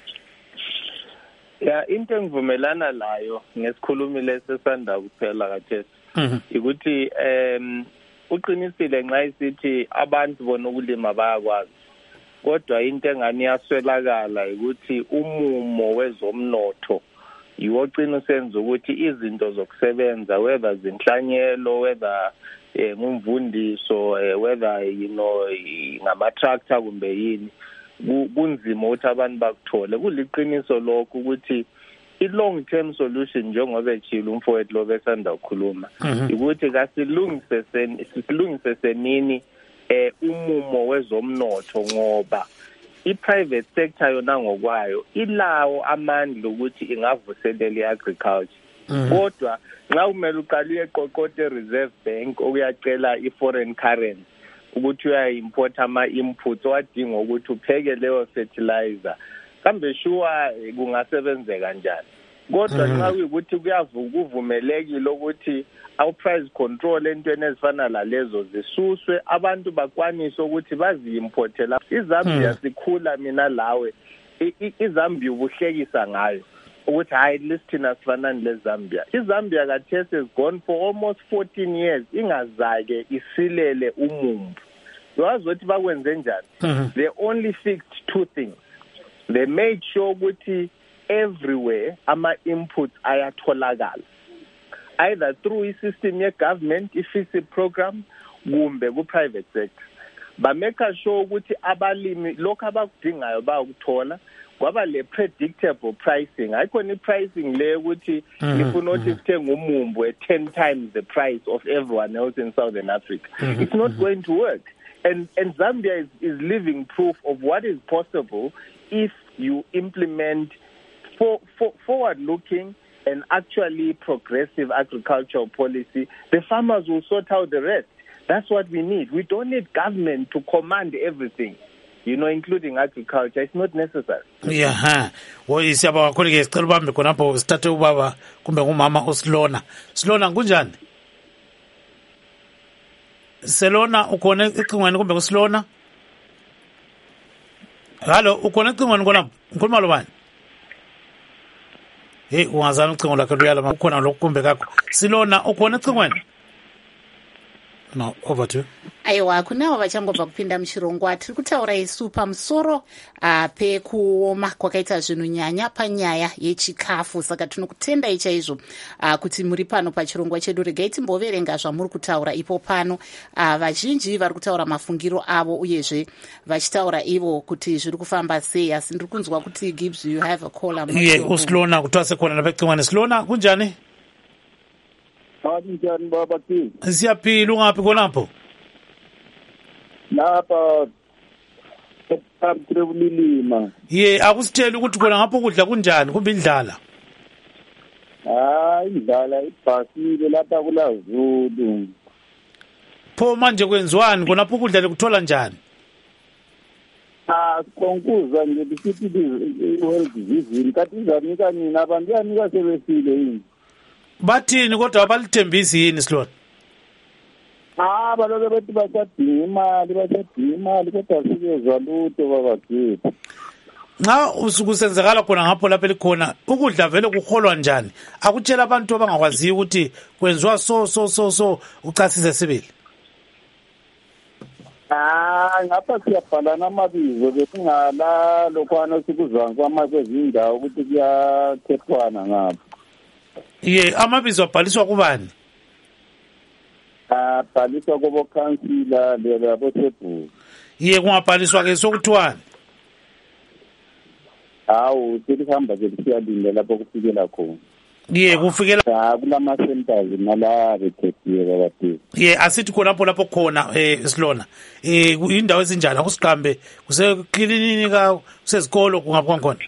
Ya into engivumelana layo ngesikhulumi lesesanda kuphela kathesi ukuthi em uqinisile nxa isithi abantu bona ukulima bayakwazi kodwa into engani yaswelakala ukuthi umumo wezomnotho yiwogcina senza ukuthi izinto zokusebenza whether zinhlanyelo whether ngumvundiso whether you know ngama tractor kumbe yini kunzima ukuthi abantu bakuthole. Kuliqiniso lokho ukuthi i-long term solution njengoba echila umfowethu lo besanda ukukhuluma ukuthi kasilungise silungise senini eh umumo wezomnotho ngoba i-private sector yona ngokwayo ilawo amandla ukuthi ingavuselela i-agriculture kodwa nxa kumele uqale uyeqoqoda reserve bank okuyacela i-foreign currency ukuthi uya-import ama-inputs owadinga ukuthi upheke leyo fertilizer kambe sure kungasebenzeka kanjani kodwa nxa kuyukuthi kuyavumelekile ukuthi awu-price control entweni ezifana lalezo zisuswe abantu bakwanise ukuthi bazi-importela iZambia sikhula mina lawe iZambia ubuhlekisa ngayo ukuthi hayi lisithina sifanani leZambia. iZambia kathesi has gone for almost fourteen years ingazake isilele umumbu. Yazi ukuthi bakwenze njani? They only fixed two things. They made sure ukuthi everywhere ama inputs ayatholakala, either through a system ye government, i-fixed program, kumbe ku-private sector. Ba make sure ukuthi abalimi lokho abakudingayo bayakuthola, kwaba le predictable pricing. Ayikhona i-pricing le ukuthi ifuna ukuthi sithenga umumbu at ten times the price of everyone else in Southern Africa. It's not going to work. And and Zambia is, is living proof of what is possible if you implement for, for forward-looking and actually progressive agricultural policy. The farmers will sort out the rest. That's what we need. We don't need government to command everything, you know, including agriculture. It's not necessary. Yeah, ha. Wo isiyaba kakhulu ke sicela ubambe khonapho sithathe ubaba kumbe ngumama uSilona. Silona kunjani? Selona ukhona ecingweni kumbe kuSilona? Hello, ukhona ecingweni khonapho? Ngikhuluma lo bani? Hey, ungazama ucingo lakhe luyala ukhona lokumbe kakho. Silona ukhona ecingweni? No, over to you. Aiwa, kunawo vachangobva kupinda muchirongwa tiri kutaura isu pamusoro uh, pekuoma kwakaita zvinhu nyanya panyaya yechikafu. Saka tinokutendai chaizvo uh, kuti muri pano pachirongwa chedu. Regai timboverenga zvamuri kutaura ipo pano. Uh, vazhinji vari kutaura mafungiro avo uyezve vachitaura ivo kuti zviri kufamba sei. Asi ndiri kunzwa kuti Gibbs you have a call. Iye uSilona kutwase khona napecingwane. Silona kunjani? Njani baba King? Siyaphila, ungaphi khonapho? Lapha ePamtrevulilima. Ye, akusitshela ukuthi khona ngapho kudla kunjani kumbe indlala? Hayi indlala ibhasile lapha kulaZulu. Pho manje kwenziwani khonapho kudla lekuthola njani? Ah, konkuza nje bisithi i-world disease kathi izanika nina abantu yanika sebesile yini? Bathini kodwa abalithembisi yini Silona? Ah, baloke bethi basadinga imali, basadinga imali kodwa sikezwa lutho baba Gibbs. Nxa usukusenzekala khona ngapho lapha likhona ukudla vele kuholwa njani? Akutshela abantu abangakwazi ukuthi kwenziwa so so so so ucasise sibili. Ah, ngapha siyabhalana amabizo besingala lokwana sikuzwa kwamazindawo ukuthi kuyakhethwana ngapha. Ye, amabizo abhaliswa kubani? Ah, bhaliswa kubo councilor labo sebu. Ye, kungabhaliswa ke sokuthiwani? Hawu, silihamba ke siyalinda lapho kufikela khona. Ye, kufikela ah kulama centers nala rekhethiwe kabathi. Ye, asithi khona lapho lapho khona eh Silona. Eh indawo ezinjani akusiqambe kuseklinika kusezikolo kungaphi khona?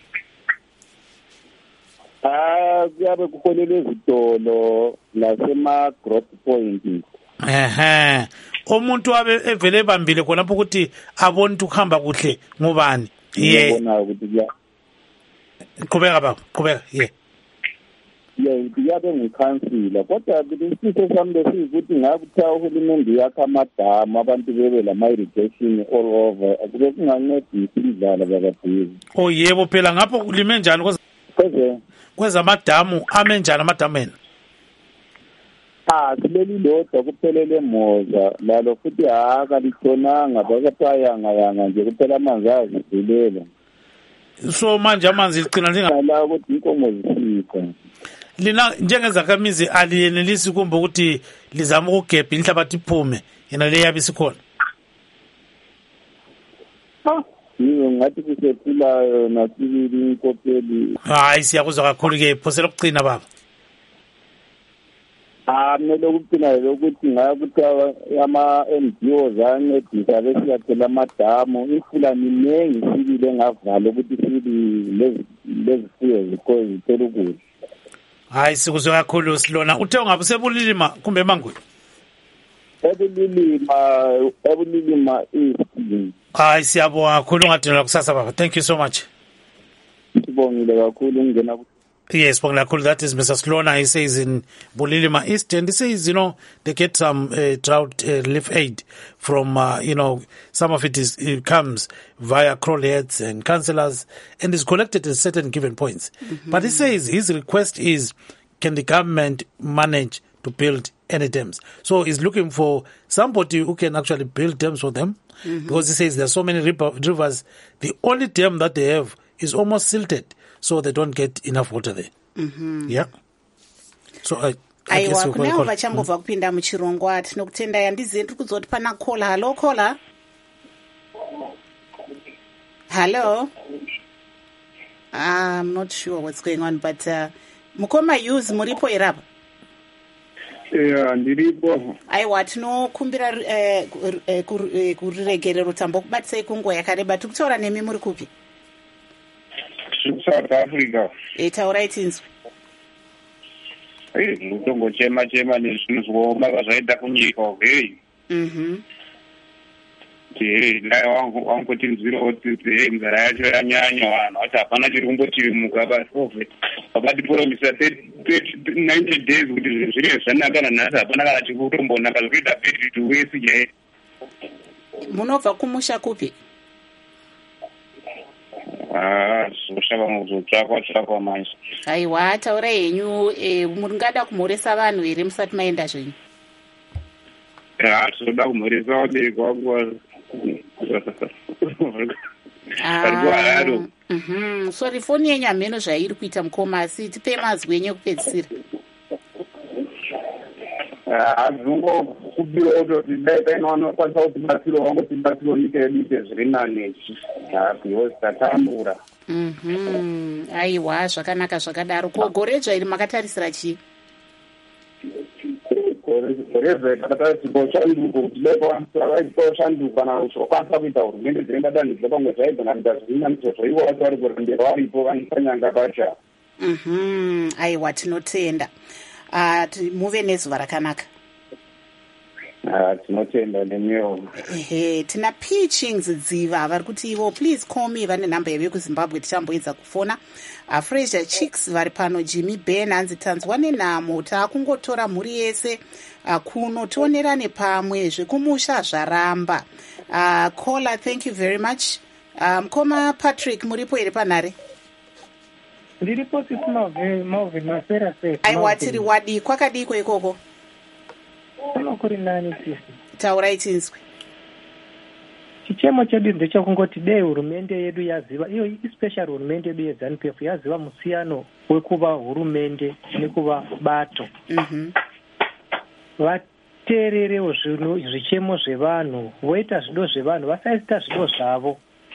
Ah, kuyabe kuholele izitolo lasema growth point. Ehe. Umuntu wabe evele ebambile khona lapho ukuthi abone ukuhamba kuhle ngubani? Ye. Ngibona ukuthi ya. Qhubeka baba, qhubeka. Ye. Ye, kuyabe ngikhansila kodwa bisise sami besikuthi ngakuthiwa uhulumende yakha amadamu abantu bebe lama irrigation all over. Akube kungancedisa indlala bakabhizi. Oh yebo phela ngapho kulime njani kweze? Kweze kweza amadamu ame njani amadamu ena? Ah, sileli lodwa kuphelele moza lalo futhi haka likhonanga bakaphayanga yanga nje kuphela amanzi azizilela. So manje amanzi ligcina lingala ukuthi inkomo zisika. Lina njengezakhamizi aliyenelisi kumbe ukuthi lizama ukugebha inhlabathi iphume yena le yabe sikhona. Ah, yini ngathi kusephula nasibili inkopeli. Hayi siyakuzwa kakhulu ke phosela ukugcina baba. Ah, mele ukugcina lokuthi ngakuthiwa ama N G O zancedisa besiyathela amadamu ifula ninengi sibile ngavala ukuthi sibi lezi lezi fuyo zikho zithela ukudla. Hayi sikuzwe kakhulu Silona. Uthe ungabe sebulilima kumbe emangweni? Ebulilima, ebulilima is. Hayi siyabonga kakhulu ungadinela kusasa baba. Thank you so much. Sibongile kakhulu ungena Yes, Ponglakhulu, that is Mister Slona. He says in Bulilima East, and he says, you know, they get some uh, drought uh, relief aid from, uh, you know, some of it is it comes via crawl heads and councillors, and is collected at certain given points. Mm-hmm. But he says his request is, can the government manage to build any dams? So he's looking for somebody who can actually build dams for them, mm-hmm. because he says there's so many rivers. The only dam that they have is almost silted, so they don't get enough water there. Mm-hmm. Yeah. So I, I aiwa kune avo vachangobva kupinda muchirongwa tinokutendai. Handizivi ndiri kuzoti pana kola. Halo kola. Hello. I'm not sure what's going on, but uh, mukoma use muripo irapa. Yeah, ndiripo. Aiwa tinokumbira kuriregerero tambo kubatisai kunguva yakareba. Tiri kutaura nemi muri kupi? South Africa. E taurai tinzwi. Eh, mutongochema chema nezvinozoma zvaita kunyika okay. Mhm. Eh, la wangu wangu tinzwira kuti nzara yacho yanyanya vanhu vati hapana chiri kumbotimuka basi vakati promisa ninety days kuti zvinhu zvanaka nanhasi hapana kana chiri kutombonaka zvikuita thirty two weeks je. Munobva kumusha kupi? Ah, zvoshava muzotsvakwa tsvakwa manje. Aiwa, taurai henyu, mungada kumhoresa vanhu here musati maenda zvenyu? Ah, tinoda kumhoresa vabereki vangu. Mhm. So rifoni yenyu hameno zvairi kuita mukoma, asi tipe mazwi enyu ekupedzisira. Azvungo kubira kuti dai painokwanisa kuti batsiro wangu tibatsiro nyika yedu ite zviri nane because tatambura. Mhm. Aiwa, zvakanaka zvakadaro. Ko gore dzvairi makatarisira chii? Gore dzvairi takatarisirwa shanduko kuti dai pawaita shanduka kana zvokwanisa kuita hurumende dzinengadanhidzwa pamwe zvaigona kuita zvirinaniso zvoivo vati vari kurembera varipo vanipanyanga pacha. Mhm. Aiwa, tinotenda. Uh, muve nezuva rakanaka. Ah, tinotenda nemiwo. Ehe, tina pitchings dziva vari kuti ivo please call me vane nhamba yedu yekuzimbabwe tichamboedza kufona. Uh, Fraser Chicks vari pano, Jimmy Ben hanzi tanzwa nenhamo taakungotora mhuri yese uh, kuno tionerane pamwe zvekumusha zvaramba. Uh, caller, thank you very much. Mukoma um, Patrick muripo here panhare? Ndiripo sisi Malvin Masera se. Aiwa tiri wadi kwakadiko ikoko? Kuno kuri nani sisi. Taurai tinzwi. Chichemo chedu ndechekungoti dei hurumende yedu yaziva, iyo especially hurumende yedu yeZANU P F yaziva musiyano wekuva hurumende nekuva bato. Mhm. Vateererewo zvichemo zvevanhu, voita zvido zvevanhu, vasaita zvido zvavo.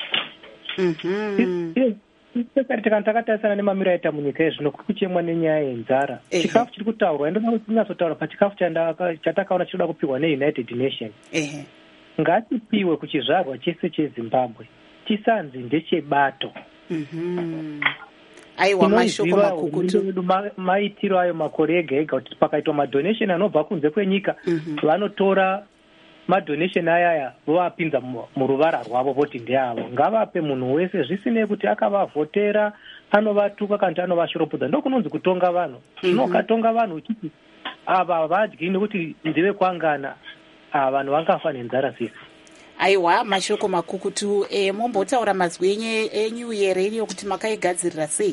Mhm. Saka takatarisana nemamiro aita munyika yezvino kuri kuchemwa nenyaya yenzara. Chikafu chiri kutaurwa, ndoda kunyatsotaura pachikafu chatakaona chinoda kupiwa neUnited Nations. Ehe. Ngatipiwe kuchizvarwa chese cheZimbabwe, chisanzi ndechebato. Mhm. Aiwa mashoko makukutu. Maitiro ayo makore ega ega kuti pakaitwa madonation anobva kunze kwenyika, vanotora madonation ayaya vovapinza muruvara rwavo voti ndeavo. Ngavape munhu wese zvisinei kuti akavavhotera, anovatuka kana kuti anovashoropodza. Ndokunonzi kutonga vanhu. Zvino ukatonga vanhu uchiti ava vadyi nekuti ndive kwangana, vanhu vangafa nenzara sisi. Aiwa mashoko makukutu. E, mombotaura mazwi enyu yereyo kuti makaigadzirira sei?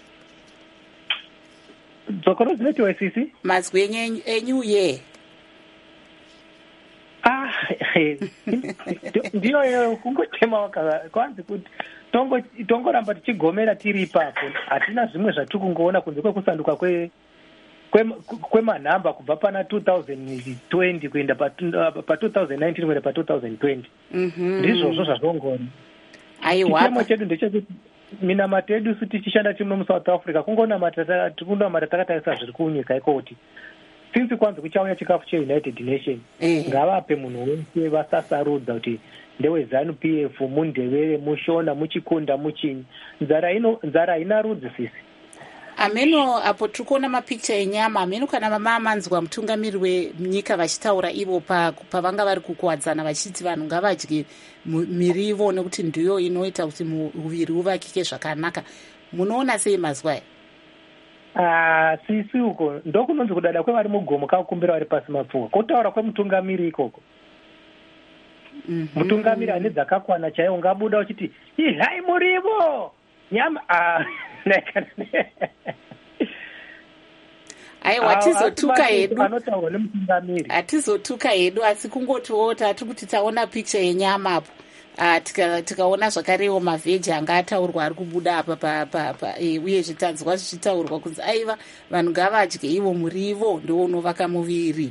Dzokoro dzinotiwa sisi? Mazwi enyu ye. Ah, ndiyo yo kungotema kwanzi kuti tongo tongoramba tichigomera tiri ipapo. Hatina zvimwe zvatiri kungoona kunze kwekusanduka kwe kwemanhamba kubva pana two thousand twenty kuenda pa two thousand nineteen kuenda pa two thousand twenty. Ndizvozvo zvazvongona. Aiwa. Chitemo chedu ndechekuti minamato yedu su tichishanda tiri muSouth Africa kungonamata tikunamata takatarisa zviri kunyika ikoti. Since kwanza kuchauya chikafu cheUnited Nations, ngavape munhu wese vasasarudza kuti ndewe ZANU P F, mundevere, mushona, muchikunda, muchinyi. Nzara ino nzara haina rudzi sisi. Ameno apo tikuona mapicha enyama, ameno kana mama amanzwa mutungamiri wenyika vachitaura ivo pavanga vari kukuwadzana vachiti vanhu ngavadye mirivo nekuti ndiyo inoita kuti muviri uvakike zvakanaka. Munoona sei mazwa aya? Ah, sisi uko ndokunonzi kudada kwevari mugomo kakukumbira vari pasi mapfuwa kotaura kwemutungamiri ikoko. Mm -hmm. Mutungamiri ane dzakakwana chaiwo ngabuda uchiti ihai murivo nyama ah aiwa tizotuka hedu anotaura nemutungamiri atizotuka hedu asi kungotiwo tati kuti taona picture yenyama apo Uh, tikaona tika zvakarewo mavheji anga ataurwa ari kubuda apa pa, pa, pa, e, uye zvitanzwa zvichitaurwa kunzi aiva vanhu ngavadye ivo murivo ndiwo unovaka muviri.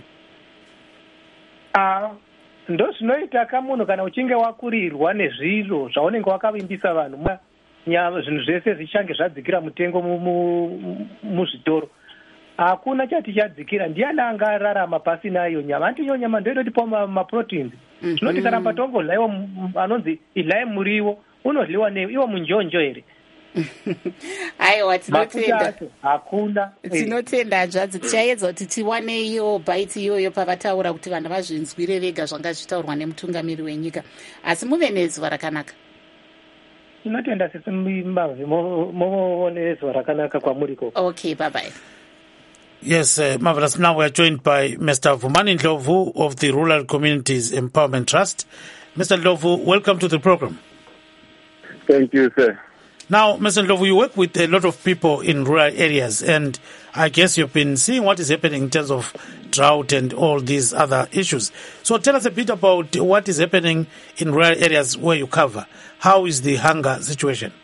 uh, ndo zvinoita kamunhu kana uchinge wakurirwa nezviro zvaunenge wakavimbisa vanhu zvinhu zvese zvichange zvadzikira mutengo muzvitoro hakuna chati chadzikira. Ndiani angararama pasina iyo nyama? Anti iyo nyama ndio inotipa maproteins. Zvinoti kana patongodla iwo anonzi idlaye muriwo unodliwa neiwo munjonjo here. Aiwa tinotenda. Hakuna. Tinotenda zvadzo tichaedza kuti tiwane iyo bite iyoyo pavataura kuti vanhu vazvinzwire vega zvanga zvitaurwa nemutungamiri wenyika. Asi muve nezuva rakanaka. Tinotenda sisi mbavhi muone zuva rakanaka kwamuri koko. Okay, bye bye. Yes, uh, marvelous. Now we are joined by Mister Vumani Ndlovu of the Rural Communities Empowerment Trust. Mister Ndlovu, welcome to the program. Thank you, sir. Now, Mister Ndlovu, you work with a lot of people in rural areas, and I guess you've been seeing what is happening in terms of drought and all these other issues. So tell us a bit about what is happening in rural areas where you cover. How is the hunger situation?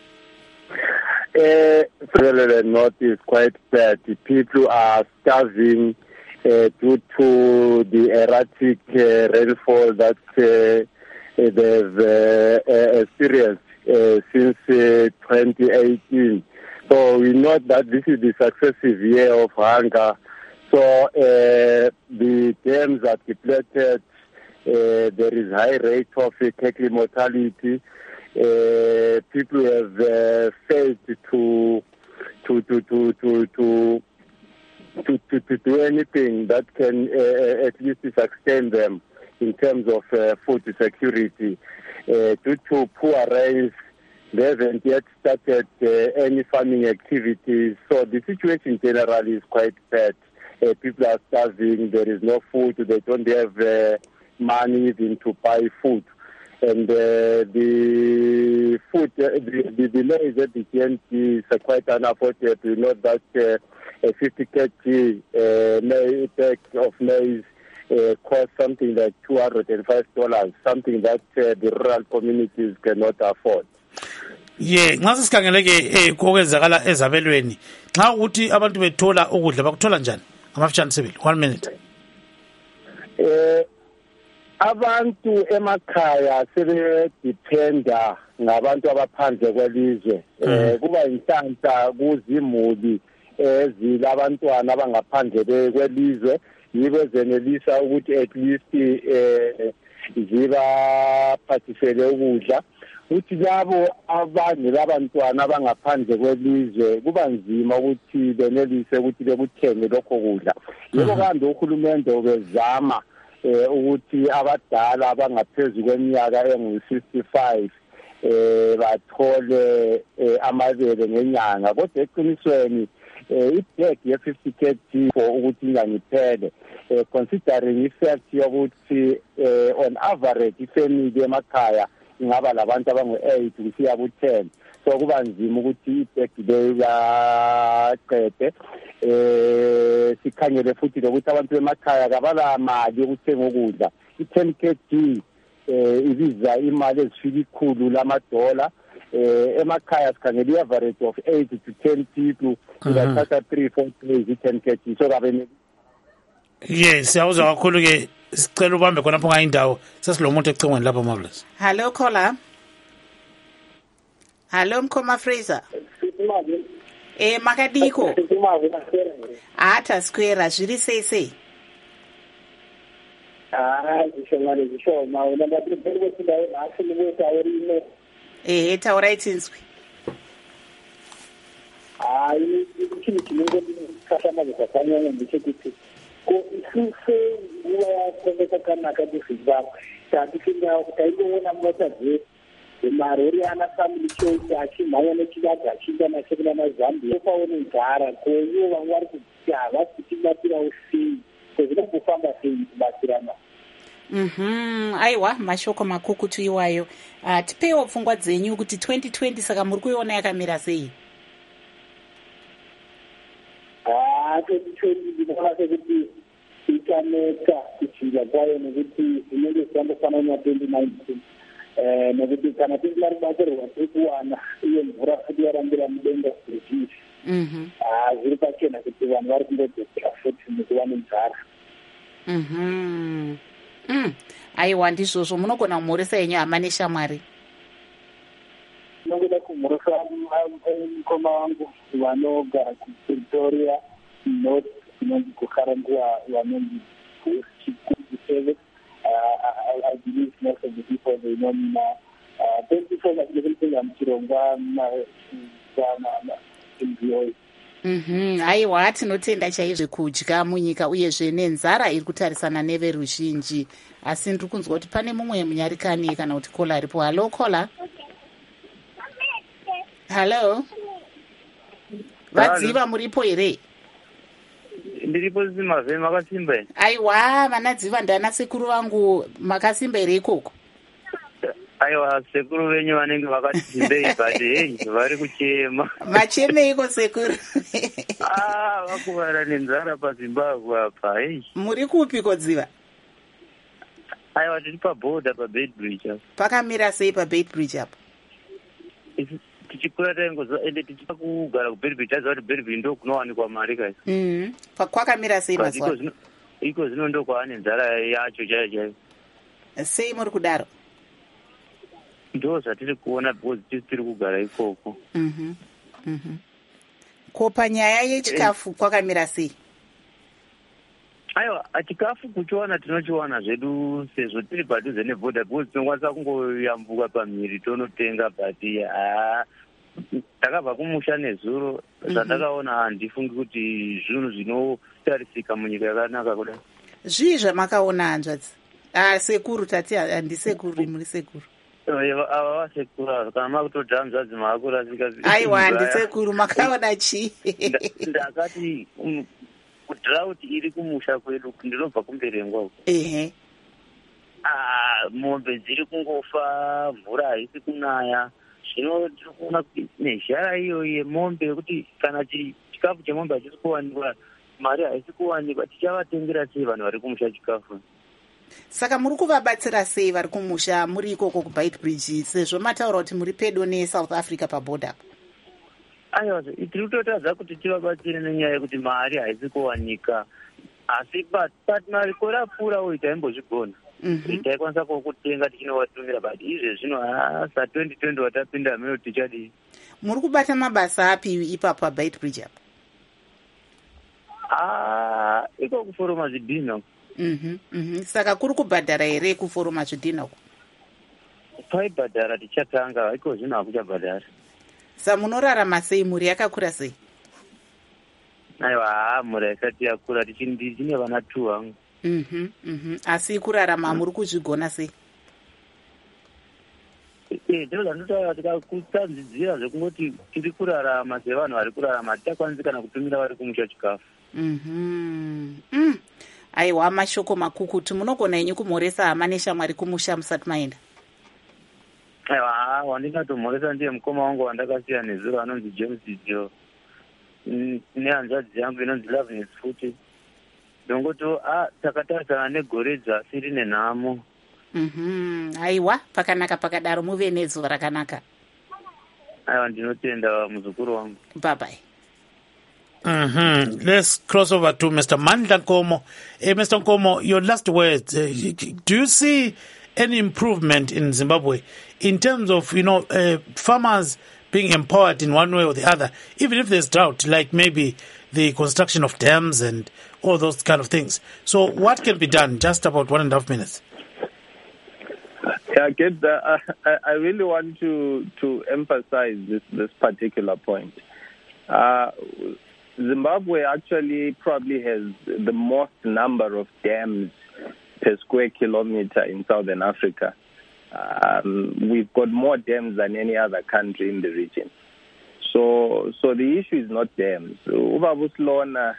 Uh, the north is quite bad. People are starving uh, due to the erratic uh, rainfall that uh, they've uh, experienced uh, since uh, twenty eighteen. So we know that this is the successive year of hunger. So uh, the dams are depleted. Uh, there is high rate of uh, cattle mortality. Uh, people have uh, failed to to to to to to to, to, to do anything that can uh, at least sustain them in terms of uh, food security. Uh, due to poor rains, they haven't yet started uh, any farming activities. So the situation generally is quite bad. Uh, people are starving. There is no food. They don't have uh, money even to buy food. And uh, the food, uh, the, the delays at the T N T is uh, quite unaffordable. You know that uh, a fifty kilograms uh, bag of maize uh, costs something like two hundred five dollars, something that uh, the rural communities cannot afford. Yeah, nxa sikhangeleke eh kokwenzakala ezabelweni. Nxa uthi abantu bethola ukudla bakuthola njani? Ngamafutshane sibili. One minute. Eh abantu emakhaya sebedependa ngabantu abaphandle kwelizwe. Eh kuba inhlanhla kuzimuli ezilabantwana abangaphandle kwelizwe yibo zenelisa ukuthi at least eh ziba phathifele ukudla. Uthi labo abanye labantwana abangaphandle kwelizwe kuba nzima ukuthi benelise ukuthi bekuthenge lokho kudla. Yebo kambe uhulumende ubezama eh ukuthi abadala abangaphezulu kweminyaka engu sixty-five eh bathole amabele ngenyanga kodwa eqinisweni i-bag ye fifty kilograms for ukuthi inyanga iphele considering ifact yokuthi on average ifamily emakhaya ingaba labantu abangu eight kusiya ku ten. So kuba nzima ukuthi i-bag leyo yaqede. Eh sikhangele futhi ukuthi abantu emakhaya kabala mali yokuthenga ukudla. I-ten kilograms eh ibiza imali ezifika ikhulu lamadola. Eh emakhaya sikhangele i-average of eight to ten people ngathatha three four days i-ten kilograms. So kabe yes siyawuzwa kakhulu ke sicela ubambe khona lapho ngayindawo sesilomuntu ecingweni lapha marvelous. Hello caller. Hello Mkhoma Fraser. Eh makadiko. Ata square zviri sese. Ah, zvishomani zvishoma una maprepare kuti dai asi niwetaurine. Eh taura itsinzwi. Ai chini chinenge ndikashama zvakanyanya ndechekuti ko isuse nguva yakoneka kanaka muzimbabwe tatifinga taingoona mota dzedu marori ana family chose achimhanya nechivadzi achienda nacho kuna mazambia kwaunogara koivo vamwe vari kuti havasi kutibatirawo sei kozvinombofamba sei kubatsirana. Mhm, aiwa mashoko makukutu iwayo. Uh, tipewo pfungwa dzenyu kuti twenty twenty saka muri kuiona yakamira sei? Ah, twenty twenty ndinoona sekuti ichanetsa kuchinja kwayo nekuti zvinenge zvichambofana na twenty nineteen. Eh, nekuti kana tisina rubatsirwa tiri kuwana uye mvura futi yarambira mudenga zvizhinji. Mhm. Ah, zviri pachena kuti vanhu vari kungodzokera futi nekuva nenzara. Mhm. Mm. Aiwa ndizvozvo munogona kumhoresa yenyu hama neshamwari. Ndinoda kumhoresa mukoma wangu vanogara kupretoria north kunonzi kukarangua vanonzi chikuiseve. I believe most of the people they know me now. Uh, thank you so much for muchirongwa na Mhm, aiwa tinotenda chaizvo kudya munyika uyezve nenzara iri kutarisana neveruzhinji. Asi ndiri kunzwa kuti pane mumwe munyarikani kana kuti kola aripo. Halo kola. Halo. Vadziva muripo here? Ndiripo zimave makasimba. Aiwa vanadziva ndana sekuru vangu makasimba here ikoko? Aiwa sekuru venyu vanenge vakatimbei but hey vari kuchema. Machemeiko sekuru? Ah, vakuvara nenzara paZimbabwe apa. Hey. Muri kupi kodziva? Aiwa tiri paboda paBedbridge apa. Pakamira sei paBedbridge apa? Tichikura taingozva ende tichida kugara kuBedbridge taziva kuti Bedbridge ndo kunowanikwa mari kai. Mhm. Kwakamira sei mazuva? Iko zvino ndo kwaane nzara yacho chaiyo chaiyo. Sei muri kudaro? Ndo zvatiri kuona because tiri kugara ikoko. Mhm. Mhm. Ko panyaya yechikafu kwakamira sei? Aiwa, chikafu kuchiwana tinochiwana zvedu sezvo tiri padhuze nebhodha because tinokwanisa kungoyambuka pamhiri tonotenga but ah takabva kumusha nezuro zvandakaona handifungi kuti zvinhu zvinotarisika munyika yakanaka kudai. Zvii zvamakaona hanzvadzi? Ah, sekuru tati handisekuru muri sekuru. Ava vasekuru kana makutodha hanzvadzi maakurasika. Aiwa handisekuru makaona chii? Ndakati drought iri kumusha kwedu ndinobva kumberengwa uko. Ehe. Ah, mombe dziri kungofa, mvura haisi kunaya. Zvino tiri kuona kuti nezhara iyo yemombe yekuti kana chikafu chemombe hachisi kuwanikwa mari haisi kuwanikwa tichavatengera sei vanhu vari kumusha chikafu? Saka muri kuvabatsira sei vari kumusha muri ikoko kuBedbridge sezvo mataura kuti muri pedo neSouth Africa paborder? Aiwa, tiri kutotadza kuti tivabatsire nenyaya yekuti mari haisi kuwanika. Asi but mari kora pfuura uyu taimbozvigona. Taikwanisa kutenga tichinovatumira but izve zvino sa twenty twenty watapinda meo tichadii. Muri kubata mabasa api ipapo paBedbridge apa? Ah, iko kuforoma zvidhina. Mhm. Mhm. Saka kuri kubhadhara here kuforoma zvidhina uko? Paibhadhara tichatanga iko zvino hakuchabhadhara. Sa munorarama sei, muri yakakura sei? Aiwa, muri yakati yakura tichine vana two hangu. Mhm. Mhm. Asi kurarama muri kuzvigona sei? Eh, ndiro zvandotaura tikakutanzidzira zvekungoti tiri kurarama sevanhu vari kurarama hatichanisi kana kutumira vari kumusha chikafu. Mhm. Mm. Aiwa mashoko makukutu munogona yenyu kumhoresa hama neshamwari kumusha musati maenda? Aiwa, wandingatomhoresa ndiye mukoma wangu wandakasiya nezuro anonzi James Jo. Nehanzvadzi yangu inonzi Loveness futi. Ndongoto ah takatarisana negore dzasi rine nhamo. Mhm. Aiwa, pakanaka pakadaro muve nezuva rakanaka. Aiwa, ndinotenda muzukuru wangu. Bye bye. Mm-hmm. Let's cross over to Mister Mandla Nkomo. Hey, Mister Nkomo, your last words. Uh, do you see any improvement in Zimbabwe in terms of, you know, uh, farmers being empowered in one way or the other, even if there's drought, like maybe the construction of dams and all those kind of things? So what can be done? Just about one and a half minutes. Yeah, I get that. I, I really want to, to emphasize this, this particular point. Uh, Zimbabwe actually probably has the most number of dams per square kilometer in Southern Africa. um, we've got more dams than any other country in the region. So, so the issue is not dams. Ubaba uSilona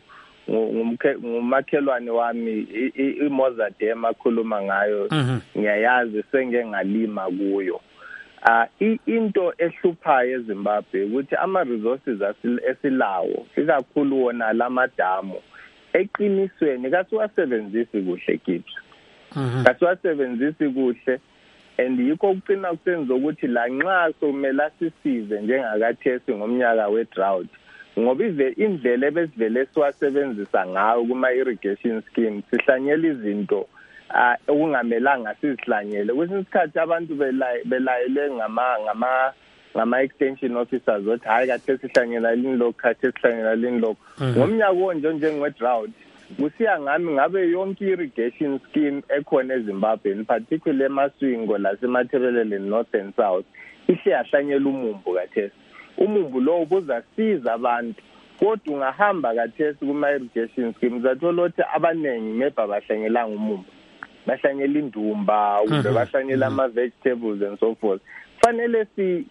ngumakhelwane wami iMoza Dam akhuluma ngayo, ngiyayazi senge ngalima kuyo. Ah into ehluphayo eZimbabwe ukuthi ama resources esilawo ikakhulu wona lamadamu eqinisweni kasiwasebenzisi kuhle kithi. Kasiwasebenzisi kuhle and yikho ukucina kusenza ukuthi la nxa somela sisize njengakathesi ngomnyaka we drought ngoba indlela ebesivele siwasebenzisa ngayo kuma irrigation scheme sihlanyela izinto okungamelanga sizihlanyele kwesinye isikhathi abantu belayele ngama ngama ngama extension officers othi hayi kade sihlanyela linlo kade sihlanyela linlo ngomnyaka onje njengwe drought kusiya ngami ngabe yonke irrigation scheme ekhona eZimbabwe in particular eMaswingo lasemathebelele north and south ihle yahlanyela umumbu kathesi umumbu lo uzasiza abantu kodwa ungahamba kathesi kuma irrigation scheme uzathola ukuthi abanengi maybe bahlanyelanga umumbu bahlanyela indumba kumbe bahlanyela ama vegetables and so forth. Fanele si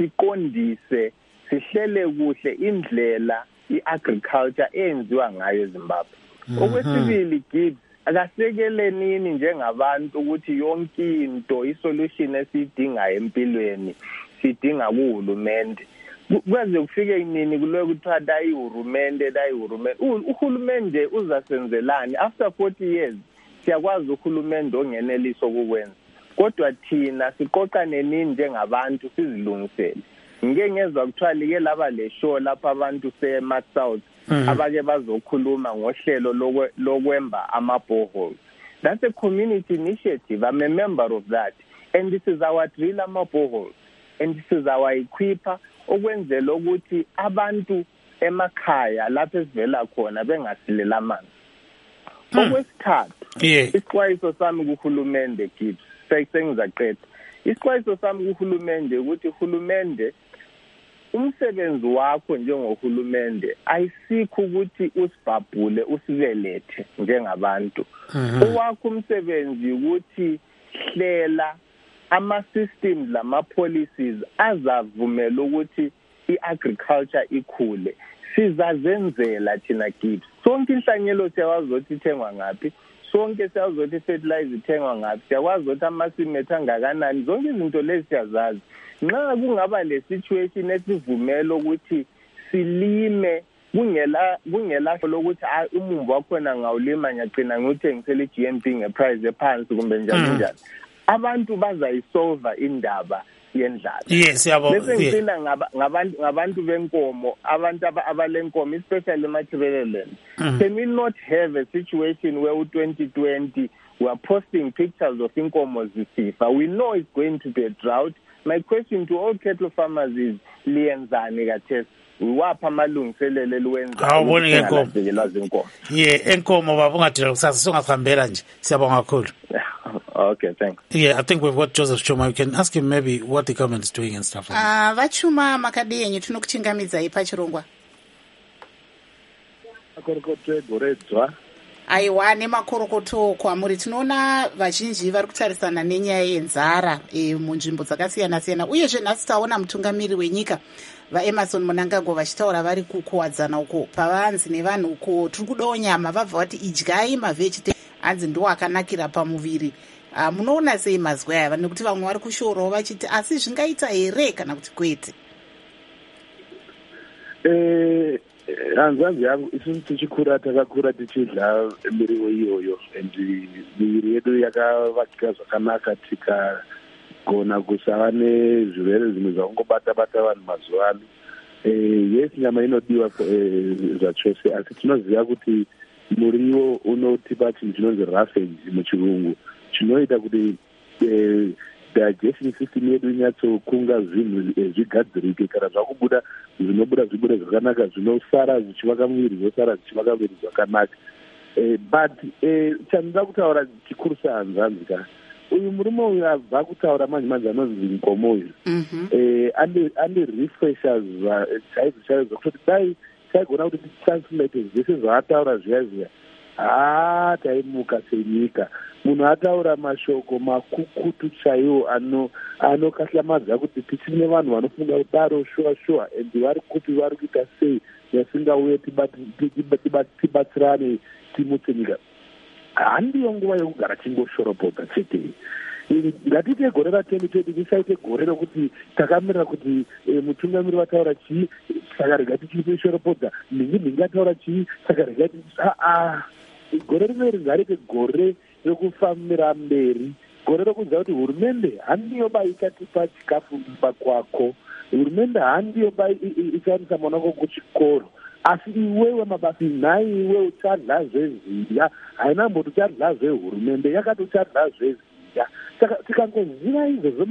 siqondise sihlele kuhle indlela iagriculture enziwa ngayo eZimbabwe. Okwesibili Gibbs akasekele nini njengabantu ukuthi yonke into isolution esidinga empilweni sidinga kuhulumende. Kwaze kufike nini kuloyo kuthiwa dayi uhulumende dayi uhulumende uhulumende uzasenzelani after forty years siyakwazi uhulumende ongeneliso ukukwenza kodwa thina siqoqa nenini njengabantu sizilungisele ngeke ngezwe kuthiwa like laba le show lapha abantu seMark South abake bazokhuluma ngohlelo lokwemba ama boreholes. That's a community initiative. I'm a member of that and this is our drill ama boreholes and this is our equiper okwenzela ukuthi abantu emakhaya lapho esivela khona bengasilela amanzi. Okwesithathu isixwayiso sami kuhulumende Gibbs sengizaqeda isixwayiso sami kuhulumende ukuthi uhulumende umsebenzi wakho njengohulumende ayisikho ukuthi usibhabhule usibelethe njengabantu owakho umsebenzi ukuthi hlela ama systems lama policies azavumela ukuthi iagriculture ikhule sizazenzela thina Gibbs sonke inhlanyelo siyawazi ukuthi ithengwa ngapi sonke siyawazi ukuthi fertilizer ithengwa ngapi siyawazi ukuthi amasimetha angakanani zonke izinto lezi siyazazi nxa kungaba le situation esivumela ukuthi silime kungela kungela lokuthi umumbu wakhona ngawulima ngiyagcina nguthengisela iG M P ngeprice ephansi kumbe njalo njalo abantu bazayisolve indaba yendlala. Yes, yabo. Bese ngicina ngabantu ngabantu benkomo abantu abalenkomo especially emathebeleleni. Can we not have a situation where in twenty twenty we are posting pictures of inkomo zisifa? We know it's going to be a drought. My question to all cattle farmers is liyenzani kathesi wapha amalungiselelo eliwenza awuboni ngenkomo yeah enkomo baba ungadela kusasa songahambela nje siyabonga kakhulu. Okay, thanks. Yeah, I think we've got Joseph Chuma. You can ask him maybe what the government is doing and stuff like that. Ah, vachuma makadi yenyu tinokuchingamidza ipa chirongwa. Makorokoto egoredzwa. Aiwa nemakorokoto kwamuri tinoona vazhinji vari kutarisana nenyaya yenzara e, munzvimbo dzakasiyana siyana uyezve nhasi taona mutungamiri wenyika vaEmerson Mnangagwa vachitaura vari kukuwadzana uko pavanzi nevanhu uko tiri kudawo nyama vabva vati idyai mavhejite hanzi ndo akanakira pamuviri. Uh, munoona sei mazwi aya nekuti vamwe vari kushorawo vachiti asi zvingaita here kana kuti kwete? Eh, hanzvanzi yangu isusu tichikura takakura tichidya miriwo iyoyo and miviri yedu yakavakika zvakanaka tikagona kusava nezvirwere zvimwe zvakungobata bata vanhu mazuva ano. Eh, yes nyama inodiwa zvachose asi tinoziva kuti muriwo unotipa chinhu chinonzi roughage muchirungu chinoita kuti digestion system yedu inyatsokunga zvinhu zvigadzirike kana zvakubuda zvinobuda zvibude zvakanaka zvinosara zvichivaka muviri zvosara zvichivaka muviri zvakanaka. But chandida kutaura chikuru sehanzvanzi ka uyu murume uyu abva kutaura manje manje anonzi nkomo uyu ane refreshers chaizvo chaizvo kutoti dai taigona kuti titranslate zvese zvaataura zviya zviya haa taimuka senyika. Munhu ataura mashoko makukutu chaiwo anokatlamadza kuti tisine vanhu vanofunga kudaro shuwa shuwa and vari kupi vari kuita sei yasingauye tibatsirane timutse nyika. Handiyo nguva yekugara tingoshoropodza chete. Ngatiite gore ratwenty twenty tisaite gore rokuti takamirira kuti mutungamiri vataura chii saka rega tichishorapodza, mhingi ataura chii saka rega aa gore rineri ngarive gore rekufambira mberi, gore rokuziva kuti hurumende handiyoba ichatipa chikafu pakwako, hurumende handiyoba ichaendesa mwana wako kuchikoro, asi iwewe mabasa nhai iwe uchadla zvezira, haina mboti uchadla zvehurumende, yakati uchadla zvezira. Saka tikangoziva izvozvo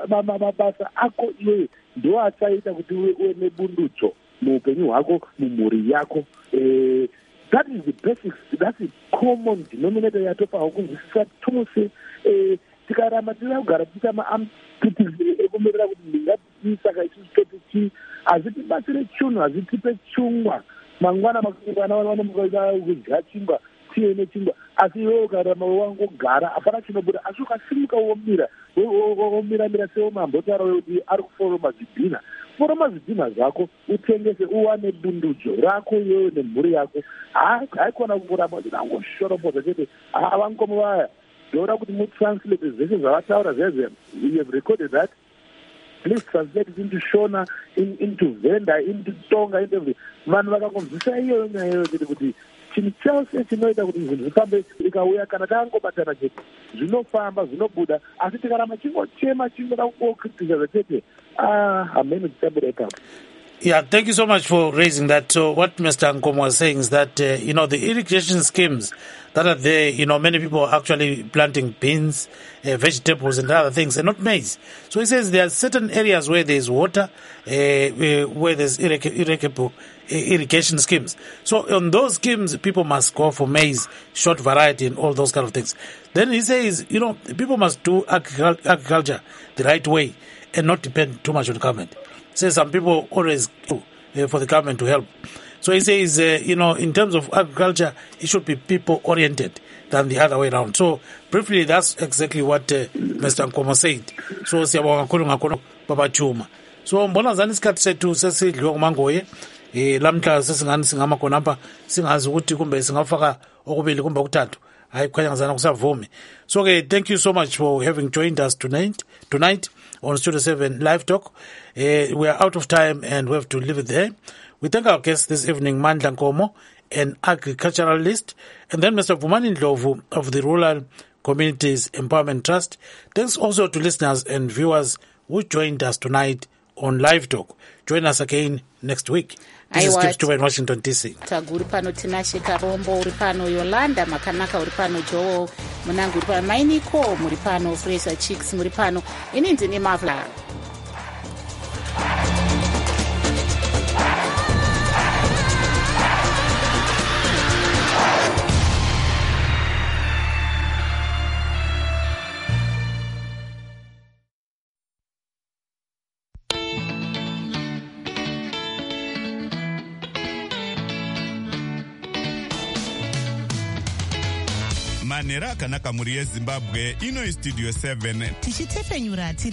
mabasa ako iwewe ndo achaita kuti uve nebundudzo muupenyu hwako, mumhuri yako. Eh, that is the basics, that's the common denominator yatopawo kunzwisisa tose. Eh, tikaramba tira kugara tiita maamtitizi ekumirira kuti ndingatii saka isusu totichi hazitibatsire chunhu, hazitipe chungwa. Mangwana vana vanomuka kudya chingwa tiye nechingwa, asi iwewe ukaramba wangogara hapana chinobuda, asi ukasimuka womira womiramira seumambo taura kuti ari kuforoma zvidhina, foroma zvidhina zvako utengese uwane bundudzo rako iwewe nemhuri yako. Haikona kungoramba kuti angoshoromodza chete avankomo vaya ndoda kuti mutranslate zvese zvavataura zveze, you have recorded that, please translate it into Shona, in, into Venda, into Tonga, into everything. Vanhu vakangomzisa iyoyo nyaya iyoyo chete kuti chinhu chose chinoita kuti zvinhu zvifambe ikauya kana tangobatana chete zvinofamba zvinobuda, asi tikaramba chingochema chingoda kukriticiza chete ah hamene tichabuda ipapo. Yeah, thank you so much for raising that. So what Mister Nkomo was saying is that, uh, you know, the irrigation schemes that are there, you know, many people are actually planting beans, uh, vegetables and other things, and not maize. So he says there are certain areas where there's water, uh, uh, where there's irrigable uh, irrigation schemes. So on those schemes, people must go for maize, short variety and all those kind of things. Then he says, you know, people must do agricul- agriculture the right way and not depend too much on the government. Say some people always go uh, for the government to help. So he says, uh, you know, in terms of agriculture, it should be people-oriented than the other way around. So briefly, that's exactly what uh, Mister Nkomo said. So siyabonga kakhulu ngakhona Baba Chuma. So mbona zani isikhathi sethu sesidliwe kumangoye eh lamhla sesingani singama khona apha singazi ukuthi kumbe singafaka okubili kumbe kuthathu. Hayi kukhanya ngazana kusavumi. So okay, thank you so much for having joined us tonight tonight on Studio seven Live Talk. Uh, we are out of time and we have to leave it there. We thank our guests this evening, Mandla Nkomo, an agriculturalist, and then Mister Vumani Ndlovu of the Rural Communities Empowerment Trust. Thanks also to listeners and viewers who joined us tonight on Live Talk. Join us again next week. This is Skip Stuber in Washington, D C. Taguri pano Tinashe Karombo, uri pano Yolanda, Makanaka uri pano Joe, Munangu uri pano Mainiko, muri pano Fraser Chicks, muri pano Ininzi ni Mavla. Manera akanaka muri yeZimbabwe ino istudio seven tichitefenyura tiri